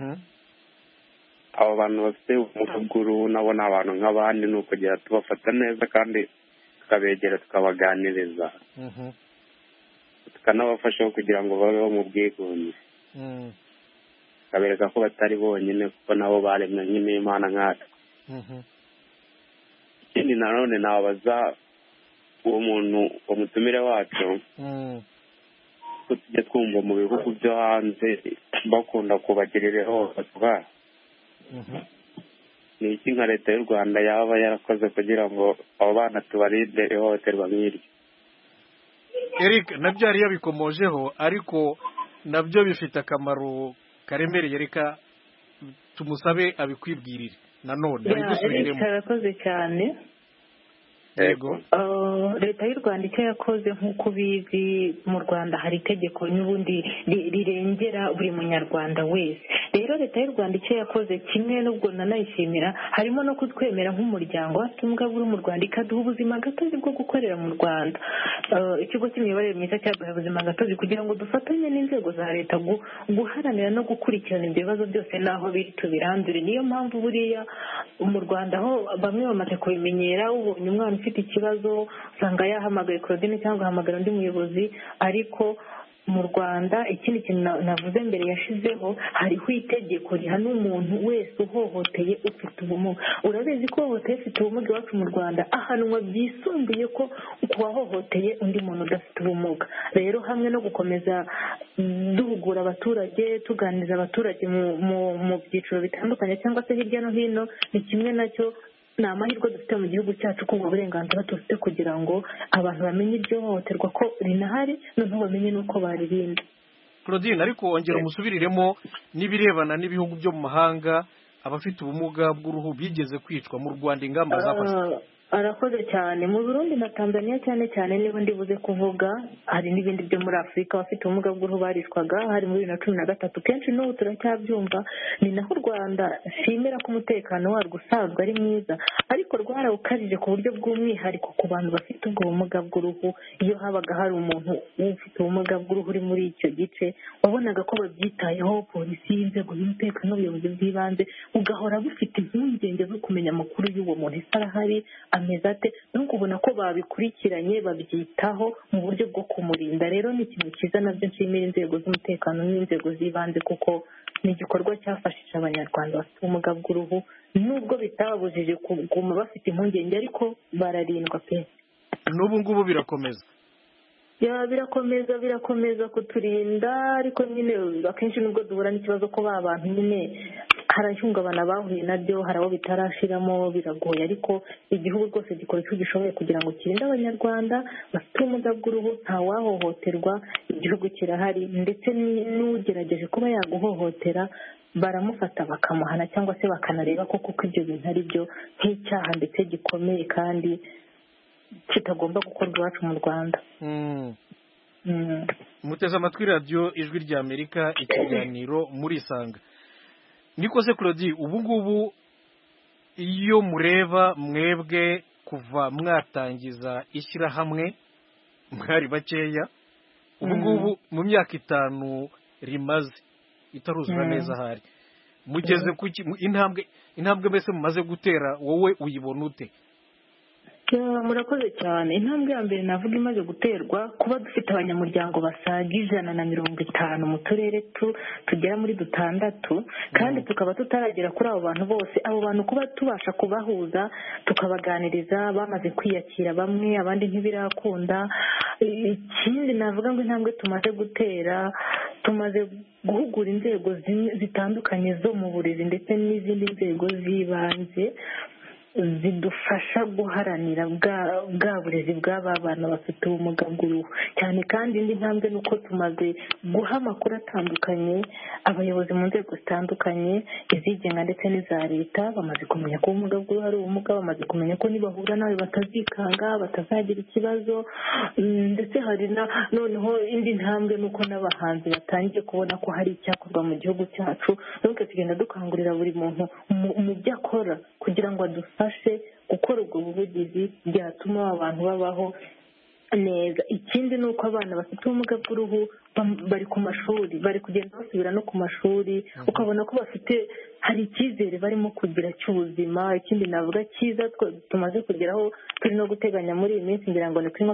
[SPEAKER 10] Abo bantu bafite ubumuga bw'uruhu nabo ni abantu nk'abandi, ni ukugira tubafata neza kandi tukabegera tukabaganiriza, tukanabafasha kugira ngo babeho mu bwigunge, tukabereka ko batari bonyine kuko nabo baremwe n'Imana nkatwe. Ikindi nanone nabaza uwo muntu, umutumire wacu, ko tujya twumva mu bihugu byo hanze bakunda kubagirira ihohoterwa. Ni iki nka leta y'u Rwanda yaba yarakoze kugira ngo abo bana tubarinde ihohoterwa nk'iryo?
[SPEAKER 1] Eric, nabyo yari yabikomojeho, ariko nabyo bifite akamaro karemereye. Reka tumusabe abikwibwirire nanone, abidusubiremo.
[SPEAKER 6] Yarakoze cyane.
[SPEAKER 1] Yego.
[SPEAKER 6] Leta y'u Rwanda icyo yakoze, nk'uko ubizi, mu Rwanda hari itegeko n'ubundi rirengera buri munyarwanda wese. Rero leta y'u Rwanda icyo yakoze, kimwe n'ubwo nanayishimira, harimo no kutwemera nk'umuryango w'abafite ubumuga bwo mu Rwanda, ikaduha ubuzima gatozi bwo gukorera mu Rwanda. Ikigo cy'imiyoborere myiza cyaduhaye ubuzima gatozi kugira ngo dufatanye n'inzego za leta guharanira no gukurikirana ibyo bibazo byose n'aho biri tubirandure. Niyo mpamvu buriya mu Rwanda aho bamwe bamaze kubimenyera, ubonye umwana ufite ikibazo usanga yahamagaye Claudine cyangwa ahamagara undi muyobozi, ariko mu Rwanda ikindi kintu navuze mbere yashizeho hariho itegeko rihana umuntu wese uhohoteye ufite ubumuga. Urabizi ko uhohoteye ufite ubumuga iwacu mu Rwanda ahanwa byisumbuye ko uwahohoteye undi muntu udafite ubumuga. Rero hamwe no gukomeza duhugura abaturage tuganiriza abaturage mu byiciro bitandukanye cyangwa se hirya no hino, ni kimwe nacyo ni amahirwe dufite mu gihugu cyacu ko ubwo burenganzira dufite kugira ngo abantu bamenye iryo hohoterwa ko rinahari, noneho bamenye n'uko baririnda.
[SPEAKER 1] Claudine, ariko wongera umusubiriremo n'ibirebana n'ibihugu byo mu mahanga abafite ubumuga bw'uruhu bigeze kwicwa mu Rwanda ingamba zafashwe.
[SPEAKER 6] Arakoze cyane. Mu Burundi na Tanzania cyane cyane niba ndibuze kuvuga, hari n'ibindi byo muri Afurika abafite ubumuga bw'uruhu barishwaga, hari muri 2013. Kenshi n'ubu turacyabyumva. Ni naho u Rwanda nshimira ko umutekano warwo usanzwe ari mwiza, ariko rwarawukajije ku buryo bw'umwihariko ku bantu bafite ubwo bumuga bw'uruhu. Iyo habaga hari umuntu ufite ubumuga bw'uruhu uri muri icyo gice, wabonaga ko babyitayeho, polisi, inzego z'umutekano, ubuyobozi bw'ibanze, ugahora bufite impungenge zo kumenya amakuru y'uwo muntu ese arahari, ameze ate, no kubona ko babikurikiranye babyitaho mu buryo bwo kumurinda. Rero ni ikintu cyiza, nabyo nshimira inzego z'umutekano n'inzego z'ibanze, kuko ni igikorwa cyafashije abanyarwanda bafite ubumuga bw'uruhu, nubwo bitababujije kuguma bafite impungenge, ariko bararindwa pe.
[SPEAKER 1] N'ubu ngubu birakomeza
[SPEAKER 6] birakomeza kuturinda, ariko nyine akenshi nubwo duhura n'ikibazo ko ba bantu nyine harahungabana bahuye nabyo, hari abo bitarashiramo, biragoye, ariko igihugu rwose gikora icyo gishoboye kugira ngo kirinde abanyarwanda bafite ubumuga bw'uruhu, ntawahohoterwa, igihugu kirahari, ndetse n'ugerageje kuba yaguhohotera baramufata bakamuhana cyangwa se bakanareba ko kuko ibyo bintu ari byo nk'icyaha ndetse gikomeye kandi kitagomba gukorwa iwacu mu Rwanda.
[SPEAKER 1] Muteze amatwi radiyo Ijwi ry'Amerika, ikiganiro murisanga. Niko se Claudie, ubu ngubu iyo mureba mwebwe kuva mwatangiza ishyirahamwe mwari bakeya, ubu ngubu mu myaka 5 rimaze itaruzura neza ahari, mugeze ku intambwe mbese mumaze gutera, wowe uyibona ute?
[SPEAKER 6] Murakoze cyane. Intambwe ya mbere navuga imaze guterwa, kuba dufite abanyamuryango basaga 150 mu turere tugera muri 6, kandi tukaba tutaragera kuri abo bantu bose. Abo bantu kuba tubasha kubahuza tukabaganiriza, bamaze kwiyakira bamwe, abandi ntibirakunda. Ikindi navuga ngo intambwe tumaze gutera, tumaze guhugura inzego zitandukanye zo mu burezi ndetse n'izindi nzego z'ibanze zidufasha guharanira bwa burezi bw'aba bana bafite ubumuga bw'uruhu cyane. Kandi indi ntambwe ni uko tumaze guha amakuru atandukanye abayobozi mu nzego zitandukanye, izigenga ndetse n'iza leta, bamaze kumenya ko ubumuga bw'uruhu ari ubumuga, bamaze kumenya ko nibahura nawe batazikanga, batazagira ikibazo. Ndetse hari noneho indi ntambwe ni uko n'abahanzi batangiye kubona ko hari icyakorwa mu gihugu cyacu, nuko tugenda dukangurira buri muntu mu byo akora kugira ngo adufashe gukora ubwo buvugizi byatuma abantu babaho neza. Ikindi ni uko abana bafite ubumuga bw'uruhu bari ku mashuri, bari kugenda basubira no ku mashuri, ukabona ko hari icyizere barimo kugira cy'ubuzima. Ikindi navuga cyiza tumaze kugeraho, turi no guteganya muri iyi minsi, ngira ngo ni kuri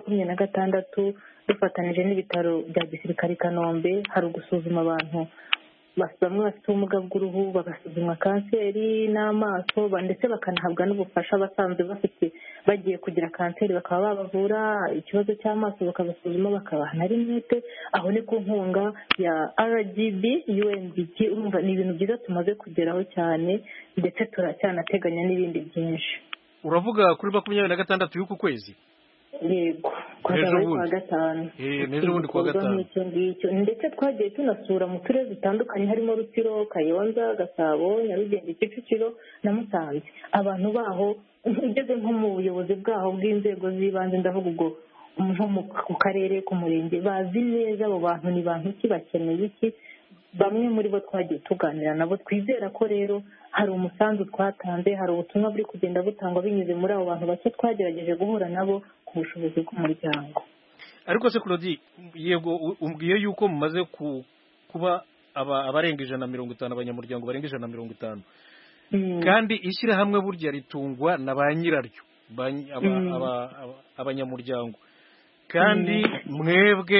[SPEAKER 6] 26 dufatanije n'ibitaro bya gisirikare i Kanombe, hari ugusuzuma abantu bamwe bafite ubumuga bw'uruhu, bagasuzumwa kanseri n'amaso, ndetse bakanahabwa n'ubufasha basanzwe bagiye kugira kanseri bakaba babavura, ikibazo cy'amaso bakabasuzuma bakabaha na rinete. Aho ni ku nkunga ya RGB UNDP. Urumva ni ibintu byiza tumaze kugeraho cyane, ndetse turacyanateganya n'ibindi byinshi.
[SPEAKER 1] Uravuga kuri 26 y'uku kwezi?
[SPEAKER 6] Yego, kwa 5.
[SPEAKER 1] N'ejo bundi kwa 5.
[SPEAKER 6] Ndetse twagiye tunasura mu turere dutandukanye, harimo Rutsiro, Kayonza, Gasabo, Nyarugenge, Kicukiro na Musanze. Abantu baho ugeze nko mu buyobozi bwaho bw'inzego z'ibanze, ndavuga ubwo nko mu karere, ku murenge, bazi neza abo bantu ni bantu ki, bakeneye iki. Bamwe muri bo twagiye tuganira nabo, twizera ko rero hari umusanzu twatanze, hari ubutumwa buri kugenda butangwa binyuze muri abo bantu bake twagerageje guhura nabo ku bushobozi bw'umuryango.
[SPEAKER 1] Ariko se Claudie, yego umbwiye yuko mumaze kuba abarenga 150, abanyamuryango barenga 150, kandi ishyirahamwe burya ritungwa na ba nyiraryo, abanyamuryango, kandi mwebwe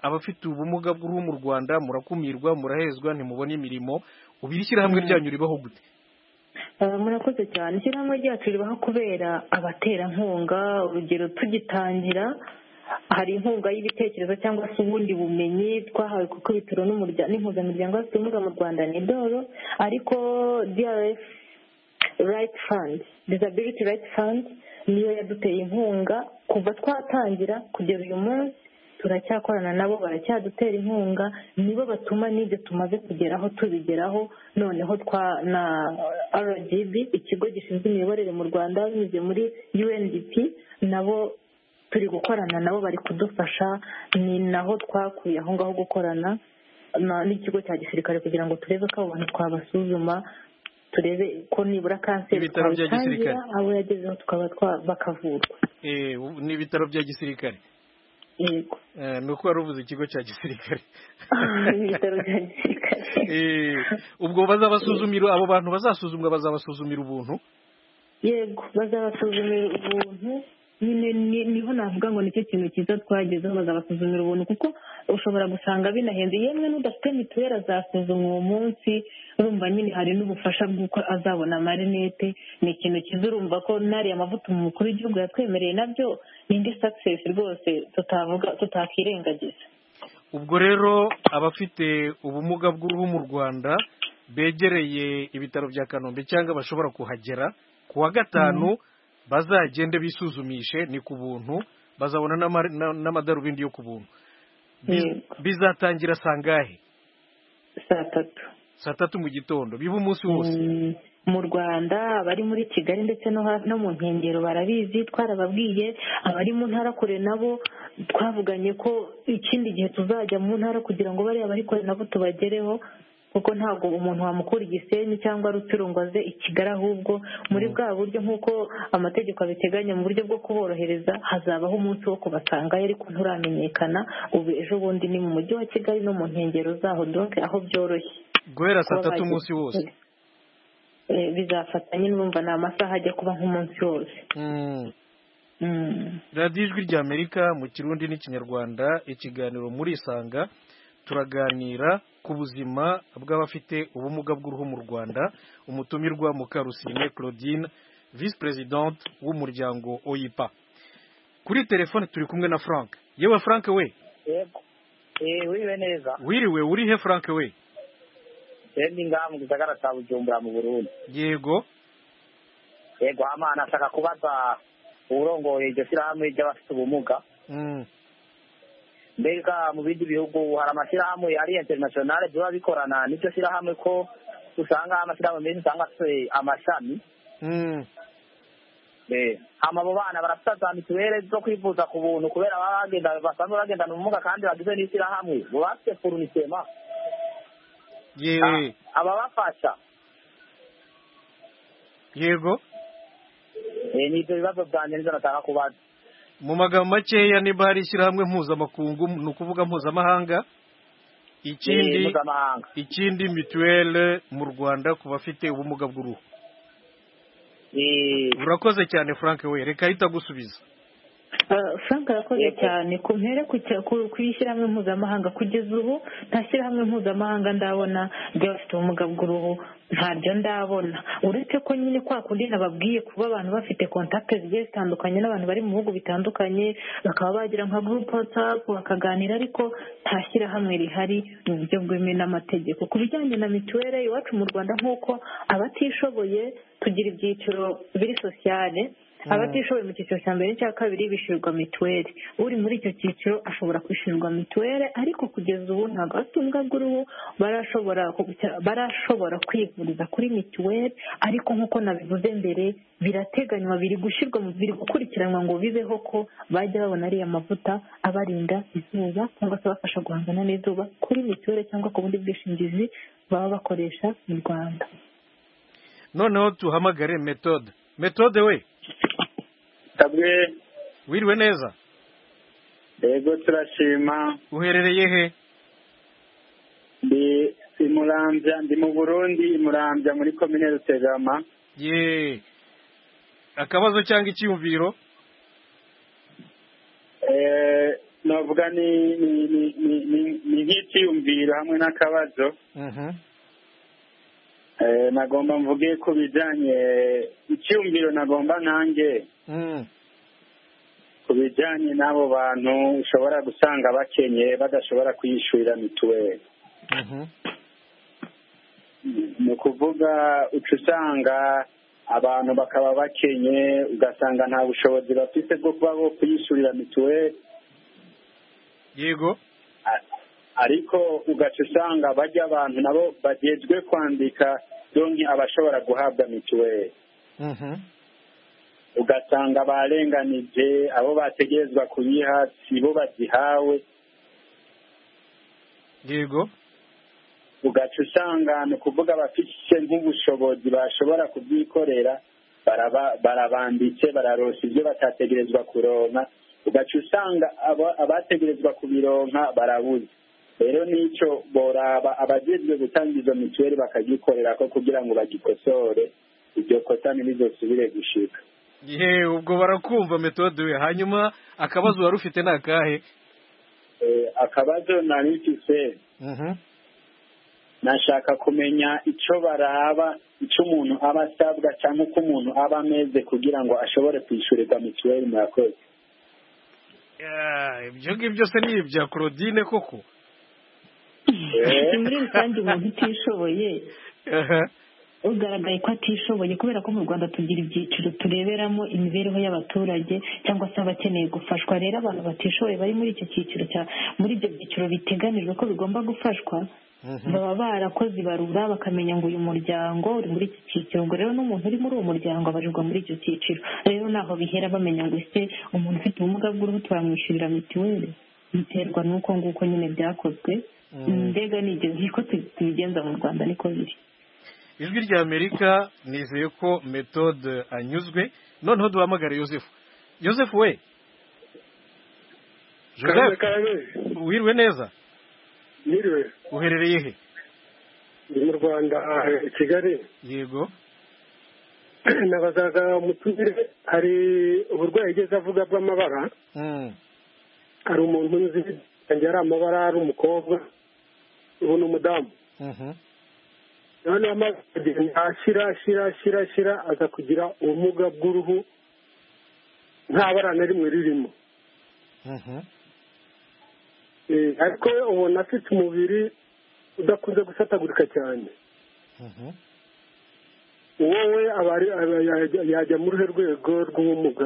[SPEAKER 1] abafite ubumuga bw'uruhu mu Rwanda murakumirwa murahezwa ntimubona imirimo ubu ishyirahamwe ryanyu ribaho gute?
[SPEAKER 6] Murakoze cyane. Ishyirahamwe ryacu ribaho kubera abaterankunga. Urugero tugitangira hari inkunga y'ibitekerezo cyangwa se ubundi bumenyi twahawe kuko bitaro n'impuzamiryango y'abafite ubumuga mu Rwanda ni doro, ariko DRF Right Fund, Disability Right Fund niyo yaduteye inkunga kuva twatangira kugera uyu munsi. Turacyakorana nabo, baracyadutera inkunga, nibo batuma n'ibyo tumaze kugeraho tubigeraho. Noneho na RGB, ikigo gishinzwe imiyoborere mu Rwanda binyuze muri UNDP, nabo turi gukorana nabo, bari kudufasha. Ni naho twakuye aho ngaho gukorana n'ikigo cya gisirikare kugira ngo turebe ko abo bantu twabasuzuma, turebe ko nibura kanseri twayitangira abo yagezeho tukaba bakavurwa.
[SPEAKER 1] Ni ibitaro bya gisirikare?
[SPEAKER 6] Yego.
[SPEAKER 1] Ni uko wari uvuze ikigo cya gisirikare.
[SPEAKER 6] Ibitaro bya gisirikare.
[SPEAKER 1] Ubwo bazabasuzumira, abo bantu bazasuzumwa bazabasuzumira ubuntu?
[SPEAKER 6] Yego, bazabasuzumira ubuntu. Niho navuga ngo nicyo kintu cyiza twagezeho, bazabasuzumira ubuntu, kuko ushobora gusanga binahenze. Yemwe n'udafite mituweli azasuzumwa uwo munsi. Urumva nyine hari n'ubufasha bw'uko azabona amarinete. Ni ikintu cyiza. Urumva ko nariya amavuta umukuru w'igihugu yatwemereye nabyo ni indi success rwose tutakirengagiza.
[SPEAKER 1] Ubwo rero abafite ubumuga bw'uruhu mu Rwanda begereye ibitaro bya Kanombe cyangwa bashobora kuhagera ku wa gatanu bazagende bisuzumishe, ni ku buntu, bazabona n'amadarubindi yo ku buntu. Bizatangira sangahe? Saa tatu mu gitondo, biba umunsi wose
[SPEAKER 6] mu Rwanda. Abari muri Kigali ndetse no mu nkengero barabizi, twarababwiye. Abari mu ntara kure nabo twavuganye ko ikindi gihe tuzajya mu ntara kugira ngo bariya bari kure nabo tubagereho, kuko ntabwo umuntu wamukura Igisenyi cyangwa Rutsiro ngo aze i Kigali, ahubwo muri bwa buryo nk'uko amategeko abiteganya mu buryo bwo kuborohereza hazabaho umunsi wo kubasangayo, ariko nturamenyekana. Ubu ejo bundi ni mu mujyi wa Kigali no mu nkengero zaho, donc aho byoroshye
[SPEAKER 1] guhera saa tatu umunsi wose.
[SPEAKER 6] Bizafatanye n'urumva ni amasaha ajya kuba nk'umunsi wose.
[SPEAKER 1] Radiyo Ijwi ry'Amerika mu Kirundi n'Ikinyarwanda, ikiganiro muri Isanga, turaganira ku buzima bw'abafite ubumuga bw'uruhu mu Rwanda. Umutumirwa Mukarusine Claudine, Vice Presidente w'umuryango OIPA. Kuri telefone turi kumwe na Frank. Yewe Frank we?
[SPEAKER 11] Yego. Wiriwe neza.
[SPEAKER 1] Wiriwe, uri he Frank we?
[SPEAKER 11] Ndi ngaha mu gisagara cya Bujumbura mu Burundi.
[SPEAKER 1] Yego.
[SPEAKER 11] Yego, amana ashaka kubaza urongoye iryo shyirahamwe ry'abafite ubumuga. Mbega mu bindi bihugu hari amashyirahamwe ari international biba bikorana n'iryo shyirahamwe, ko usanga amashyirahamwe menshi usanga afite amashami. Abo bana barafite za mituweli zo kwivuza ku buntu kubera basanzwe bagendana ubumuga kandi bagize n'ishyirahamwe bafite fournisema ababafasha.
[SPEAKER 1] Yego.
[SPEAKER 11] Ni ibyo bibazo byanjye nizo nataka kubaza.
[SPEAKER 1] Mu magambo makeya, niba hari ishyirahamwe mpuzamakungu, ni ukuvuga mpuzamahanga. Ikindi mituweli mu Rwanda ku bafite ubumuga bw'uruhu. Urakoze cyane Frank we, reka ahita gusubiza.
[SPEAKER 6] Frank arakoze cyane. Kumpere ku ishyirahamwe mpuzamahanga, kugeza ubu nta shyirahamwe mpuzamahanga ndabona ry'abafite ubumuga bw'uruhu, ntaryo ndabona. Uretse ko nyine kwa kundi nababwiye kuba abantu bafite kontakte zigiye zitandukanye n'abantu bari mu bihugu bitandukanye, bakaba bagira nka group WhatsApp bakaganira, ariko nta shyirahamwe rihari mu buryo bwemewe n'amategeko. Ku bijyanye na mituweli iwacu mu Rwanda, nk'uko abatishoboye tugira ibyiciro biri sosiyale. Abatishoboye mu cyiciro cya mbere n'icya kabiri bishyurwa mituweli. Uri muri icyo cyiciro ashobora kwishyurwa mituweli, ariko kugeza ubu ntabwo abafite ubumuga bw'uruhu barashobora kwivuriza kuri mituweli. Ariko nk'uko nabivuze mbere, birateganywa, biri gukurikiranwa ngo bibeho ko bajya babona ariya mavuta abarinda izuba cyangwa se abafasha guhangana n'izuba kuri mituweli cyangwa ku bundi bwishingizi baba bakoresha mu Rwanda.
[SPEAKER 1] Noneho tuhamagare Methode we. Wiriwe neza?
[SPEAKER 4] Yego, turashima.
[SPEAKER 1] Uherereye he?
[SPEAKER 4] Ndi Muramvya, ndi mu Burundi, Muramvya muri komine Rutegama.
[SPEAKER 1] Akabazo cyangwa icyumviro?
[SPEAKER 4] No navuga ni nk'icyiyumviro hamwe n'akabazo. Nagomba mvuge ku bijyanye icyumviro nagomba nanjye ku bijyanye n'abo bantu ushobora gusanga bakenye badashobora kwiyishyurira mituweli. Ni ukuvuga uca usanga abantu bakaba bakenye ugasanga nta bushobozi bafite bwo kuba bo kwiyishyurira mituweli.
[SPEAKER 1] Yego.
[SPEAKER 4] Ariko ugaca usanga bajya abantu nabo bagejwe kwandika donki abashobora guhabwa mituweli. Ugasanga barenganije abo bategerezwa kuyiha si bo bazihawe.
[SPEAKER 1] Yego.
[SPEAKER 4] Ugaca usanga ni ukuvuga bafite nk'ubushobozi bashobora kubyikorera barabanditse bararonsa ibyo batategerezwa kuronka. Ugaca usanga abategerezwa kubironka barabuze. Rero nicyo boraba abajejwe gutanga izo mituweli bakagikorera ko kugira ngo bagikosore iryo kosa ntibizosubire gushika.
[SPEAKER 1] Ubwo barakumva metode we. Hanyuma akabazo wari ufite ni akahe?
[SPEAKER 4] Akabazo nari mfise nashaka kumenya icyo baraba icyo umuntu aba asabwa cyangwa uko umuntu aba ameze kugira ngo ashobore kwishyurirwa mituweli. Murakoze.
[SPEAKER 1] Ibyo ngibyo se ni ibya Claudine koko?
[SPEAKER 6] Muri rusange umuntu utishoboye ugaragaye ko atishoboye kubera ko mu Rwanda tugira ibyiciro tureberamo imibereho y'abaturage cyangwa se abakeneye gufashwa. Rero abantu batishoboye bari muri icyo cyiciro muri ibyo byiciro biteganijwe ko bigomba gufashwa baba barakoze ibarura bakamenya ngo uyu muryango uri muri iki cyiciro, ngo rero n'umuntu uri muri uwo muryango abarirwa muri icyo cyiciro. Rero naho bihera bamenya ngo ese umuntu ufite ubumuga bw'uruhu turamwishyurira mituweli. Biterwa n'uko nguko nyine byakozwe. Mbega ni ibyo nk'uko tubigenza mu Rwanda niko biri.
[SPEAKER 1] Ijwi rya Amerika nizeye ko metode anyuzwe. Noneho duhamagare Yosefu we. Wiriwe neza?
[SPEAKER 12] Niriwe.
[SPEAKER 1] Uherereye he?
[SPEAKER 12] Ndi mu Rwanda i Kigali.
[SPEAKER 1] Yego.
[SPEAKER 12] Nabazaga umutumire hari uburwayi yigeze avuga bw'amabara. Hari umuntu nzi yari amabara ari umukobwa ubu ni umudamu. None amaze kugenda ashira aza kugira ubumuga bw'uruhu nta bara na rimwe ririmo. Ariko ubona afite umubiri udakunze gusatagurika cyane. Wowe yajya muri uruhe rwego rw'ubumuga?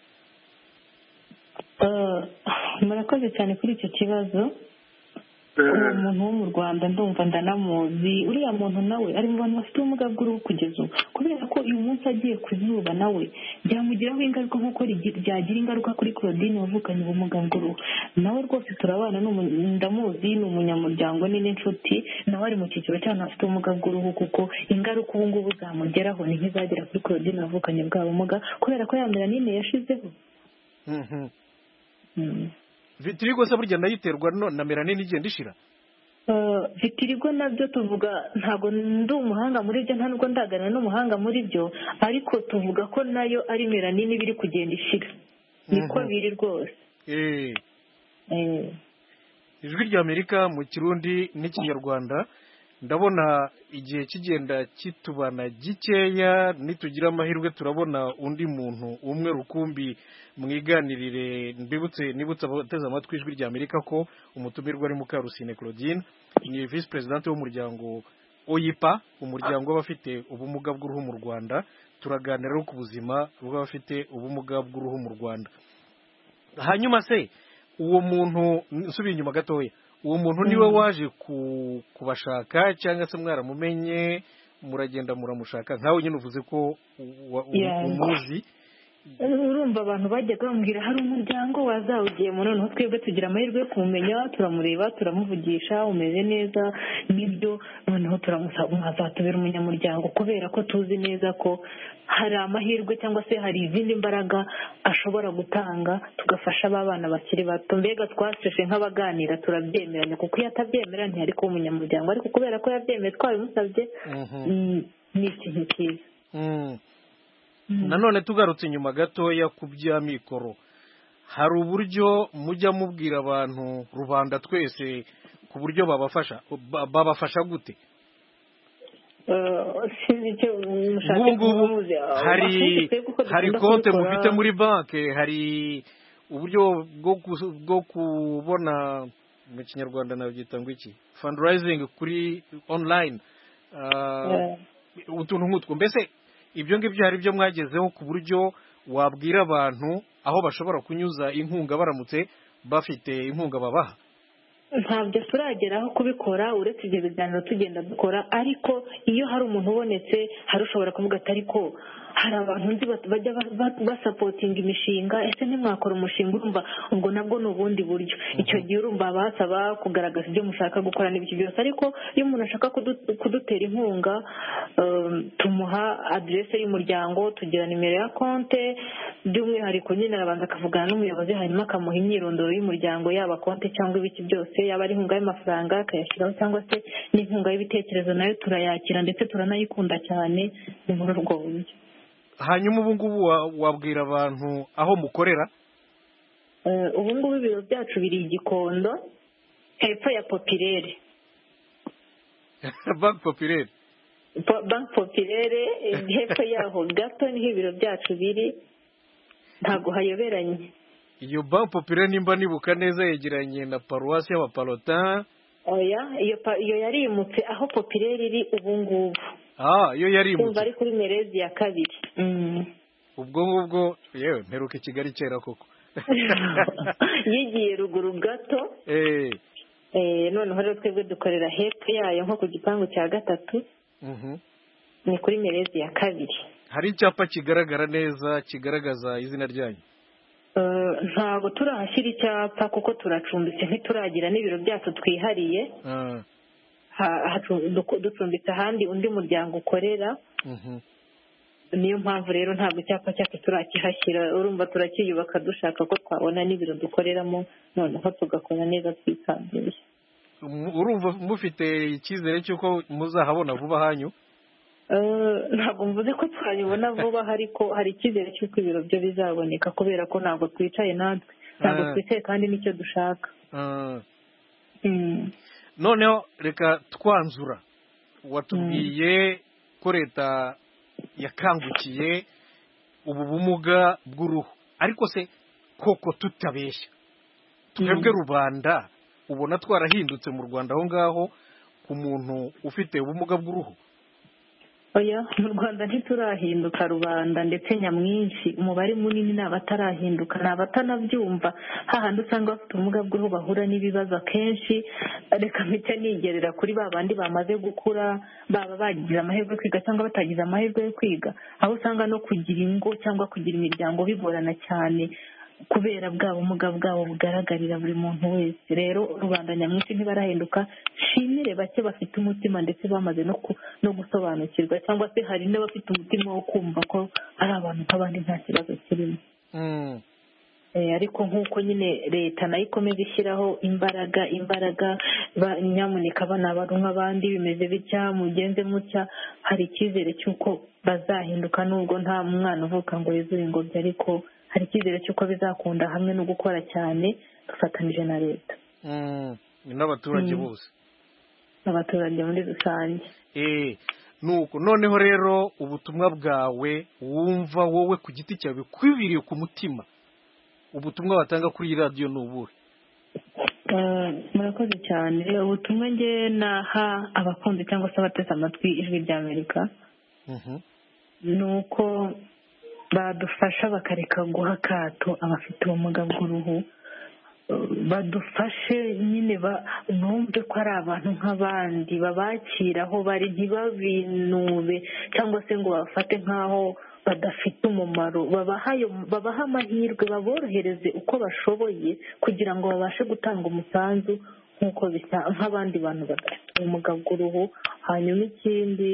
[SPEAKER 6] Murakoze cyane kuri icyo kibazo. Uwo muntu wo mu Rwanda ndumva ndanamuzi. Uriya muntu nawe ari mu bantu bafite ubumuga bw'uruhu kugeza ubu, kubera ko uyu munsi agiye ku zuba nawe byamugiraho ingaruka nk'uko byagira ingaruka kuri Claudine wavukanye ubumuga bw'uruhu. Nawe rwose turabana, ndamuzi, ni umunyamuryango, ni n'inshuti. Nawe ari mu cyiciro cy'abantu bafite ubumuga bw'uruhu kuko ingaruka ubu ngubu zamugeraho ni nk'izagera kuri Claudine wavukanye bwa bumuga kubera ko ya melanine yashizeho.
[SPEAKER 1] Vitirigo se burya nayiterwa na melanine igenda ishira?
[SPEAKER 6] Vitirigo nabyo tuvuga, ntabwo ndi umuhanga muri byo, nta nubwo ndaganira n'umuhanga muri byo, ariko tuvuga ko nayo ari melanine biri kugenda ishira. Niko biri rwose.
[SPEAKER 1] Ijwi rya Amerika mu Kirundi n'Ikinyarwanda, ndabona igihe kigenda kitubana gikeya. Nitugira amahirwe turabona undi muntu umwe rukumbi mwiganirire. Nibutse abateze amatwi Ijwi rya Amerika ko umutumirwa ari Mukarusine Claudine, ni Vice President w'umuryango OIPA, umuryango w'abafite ubumuga bw'uruhu mu Rwanda. Turaganira ku buzima bw'abafite ubumuga bw'uruhu mu Rwanda. Hanyuma se uwo muntu, nsubiye inyuma gatoya, uwo muntu niwe waje kubashaka cyangwa se mwaramumenye muragenda muramushaka? Nkawe nyine uvuze ko umuzi.
[SPEAKER 6] Urumva abantu bajyaga bambwira hari umuryango wazawugiyemo, noneho twebwe tugira amahirwe yo kumumenya, turamureba, turamuvugisha, umeze neza n'ibyo, noneho turamusaba mwazatubera umunyamuryango kubera ko tuzi neza ko hari amahirwe cyangwa se hari izindi mbaraga ashobora gutanga tugafasha abana bakiri bato. Mbega twaseshe nk'abaganira turabyemeranya, kuko iyo atabyemera ntiyari kuba umunyamuryango, ariko kubera ko yabyemeye twabimusabye ni ikintu cyiza.
[SPEAKER 1] Nanone tugarutse inyuma gatoya ku bya mikoro, hari uburyo mujya mubwira abantu rubanda twese ku buryo babafasha gute? Ngubu hari konti mufite muri banki, hari uburyo bwo kubona mu kinyarwanda nabyita ngo iki, fundraising kuri online, utuntu nk'utwo. Mbese ibyo ngibyo hari ibyo mwagezeho ku buryo wabwira abantu aho bashobora kunyuza inkunga baramutse bafite inkunga babaha?
[SPEAKER 6] Ntabyo turageraho kubikora uretse ibyo biganiro tugenda dukora, ariko iyo hari umuntu ubonetse hari ushobora kuvuga ati ariko hari abantu nzi bajya basapotinga imishinga, ese ntimwakora umushinga? Urumva ubwo nabwo ni ubundi buryo. Icyo gihe urumva basaba kugaragaza ibyo mushaka gukora n'ibiki byose, ariko iyo umuntu ashaka kudutera inkunga tumuha aderese y'umuryango, tugira nimero ya konte, by'umwihariko nyine arabanza akavugana n'umuyobozi, hanyuma akamuha imyirondoro y'umuryango, yaba konte cyangwa ibiki byose, yaba ari inkunga y'amafaranga akayashyiraho cyangwa se n'inkunga y'ibitekerezo nayo turayakira ndetse turanayikunda cyane. Ni muri ubwo buryo.
[SPEAKER 1] Hanyuma ubu ngubu wabwira abantu aho mukorera?
[SPEAKER 6] Ubu ngubu ibiro byacu biri i Gikondo hepfo ya Popirere.
[SPEAKER 1] Bank Popirere
[SPEAKER 6] hepfo yaho gato niho ibiro byacu biri, ntabwo hayoberanye.
[SPEAKER 1] Iyo Bank Popirere nimba nibuka neza yegeranye na paruwasi y'Abaparotin?
[SPEAKER 6] Oya, iyo yarimutse aho Popirere iri ubu ngubu.
[SPEAKER 1] Iyo yarimutse
[SPEAKER 6] bari kuri Merezi ya 2.
[SPEAKER 1] ubwo ngubwo yewe mperuka i Kigali kera koko.
[SPEAKER 6] Yigiye ruguru gato. Noneho rero twebwe dukorera hepfo yayo nko ku gipangu cya 3. Ni kuri Merezi ya 2.
[SPEAKER 1] Hari icyapa kigaragara neza kigaragaza izina ryanyu?
[SPEAKER 6] Ntabwo turahashyira icyapa kuko turacumbitse, ntituragira n'ibiro byacu twihariye. Ducumbitse ahandi undi muryango ukorera. Niyo mpamvu rero ntabwo icyapa cyacu turakihashyira. Urumva turakiyubaka dushaka ko twabona n'ibiro dukoreramo, noneho tugakora neza twisanzuye.
[SPEAKER 1] Urumva mufite icyizere cy'uko muzahabona vuba hanyu?
[SPEAKER 6] Ntabwo mvuze ko twabibona vuba, ariko hari icyizere cy'uko ibiro byo bizaboneka kubera ko ntabwo twicaye natwe, ntabwo twicaye kandi nicyo dushaka.
[SPEAKER 1] Noneho reka twanzura, watubwiye ko leta yakangukiye ubu bumuga bw'uruhu, ariko se koko tutabeshya twebwe rubanda ubona twarahindutse mu Rwanda aho ngaho ku muntu ufite ubumuga bw'uruhu?
[SPEAKER 6] Oya, mu Rwanda ntiturahinduka rubanda, ndetse nyamwinshi umubare munini ni abatarahinduka, ni abatanabyumva. Hahandi usanga bafite ubumuga bw'uruhu bahura n'ibibazo akenshi. Reka mpite nigerera kuri ba bandi bamaze gukura, baba bagize amahirwe yo kwiga cyangwa batagize amahirwe yo kwiga, aho usanga no kugira ingo cyangwa kugira imiryango bigorana cyane kubera bwa bumuga bwabo bugaragarira buri muntu wese. Rero rubanda nyamwinshi ntibarahinduka. Shimire bake bafite umutima ndetse bamaze no gusobanukirwa, cyangwa se hari n'abafite umutima wo kumva ko ari abantu nk'abandi nta kibazo kirimo. Ariko nk'uko nyine leta nayo ikomeza ishyiraho imbaraga, nyamuneka abana bari nk'abandi, bimeze bitya mugenze mutya, hari icyizere cy'uko bazahinduka, nubwo nta mwana uvuka ngo yuzure ingobyi, ariko hari icyizere cy'uko bizakunda hamwe no gukora cyane dufatanije na leta
[SPEAKER 1] n'abaturage bose,
[SPEAKER 6] abaturage muri rusange.
[SPEAKER 1] nuko noneho rero ubutumwa bwawe wumva wowe ku giti cyawe bikwibiriye ku mutima, ubutumwa batanga kuri iyi radiyo ni ubuhe?
[SPEAKER 6] Murakoze cyane. Ubutumwa nge naha abakunzi cyangwa se abateze amatwi ijwi ry'Amerika ni uko badufasha bakareka guha akato abafite ubumuga bw'uruhu, badufashe nyine bumve ko ari abantu nk'abandi, babakira aho bari, ntibabinube cyangwa se ngo bafate nk'aho badafite umumaro. Babaha amahirwe, baborohereze uko bashoboye kugira ngo babashe gutanga umusanzu nk'uko bisa nk'abandi bantu badafite ubumuga bw'uruhu. Hanyuma ikindi,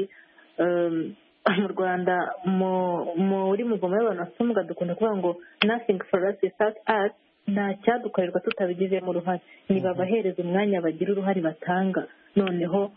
[SPEAKER 6] mu Rwanda muri mugomo y'abantu bafite ubumuga dukunda kuvuga ngo nothing for us without us, nta cyadukorerwa tutabigizemo uruhare. Nibabahereza umwanya bagira uruhare batanga, noneho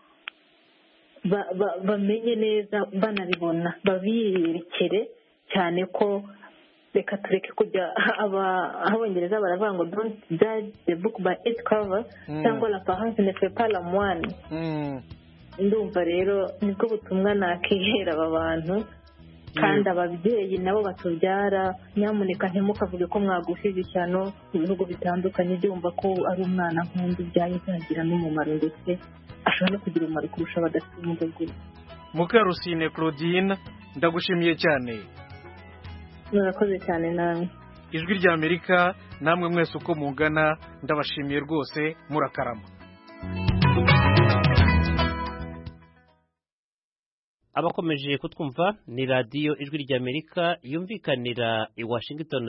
[SPEAKER 6] bamenye neza banabibona, babirekere cyane ko reka tureke kujya abongereza baravuga ngo don't judge the book by its cover cyangwa la parence ne fait pas la moine. Ndumva rero nibwo butumwa nakihera aba bantu kandi ababyeyi nabo batubyara nyamuneka ntimukavuge ko mwagushije ishyano mu bihugu bitandukanye byumva ko ari umwana nk'undi ubyaye uzagira n'umumaro ndetse ashobora no kugira umumaro kurusha abadafite ubumuga bw'uruhu.
[SPEAKER 1] Mukarusine Claudine ndagushimiye cyane.
[SPEAKER 6] Murakoze cyane namwe.
[SPEAKER 1] Ijwi rya Amerika namwe mwese uko mungana ndabashimiye rwose murakarama.
[SPEAKER 13] Abakomeje kutwumva ni radiyo Ijwi rya Amerika yumvikanira i Washington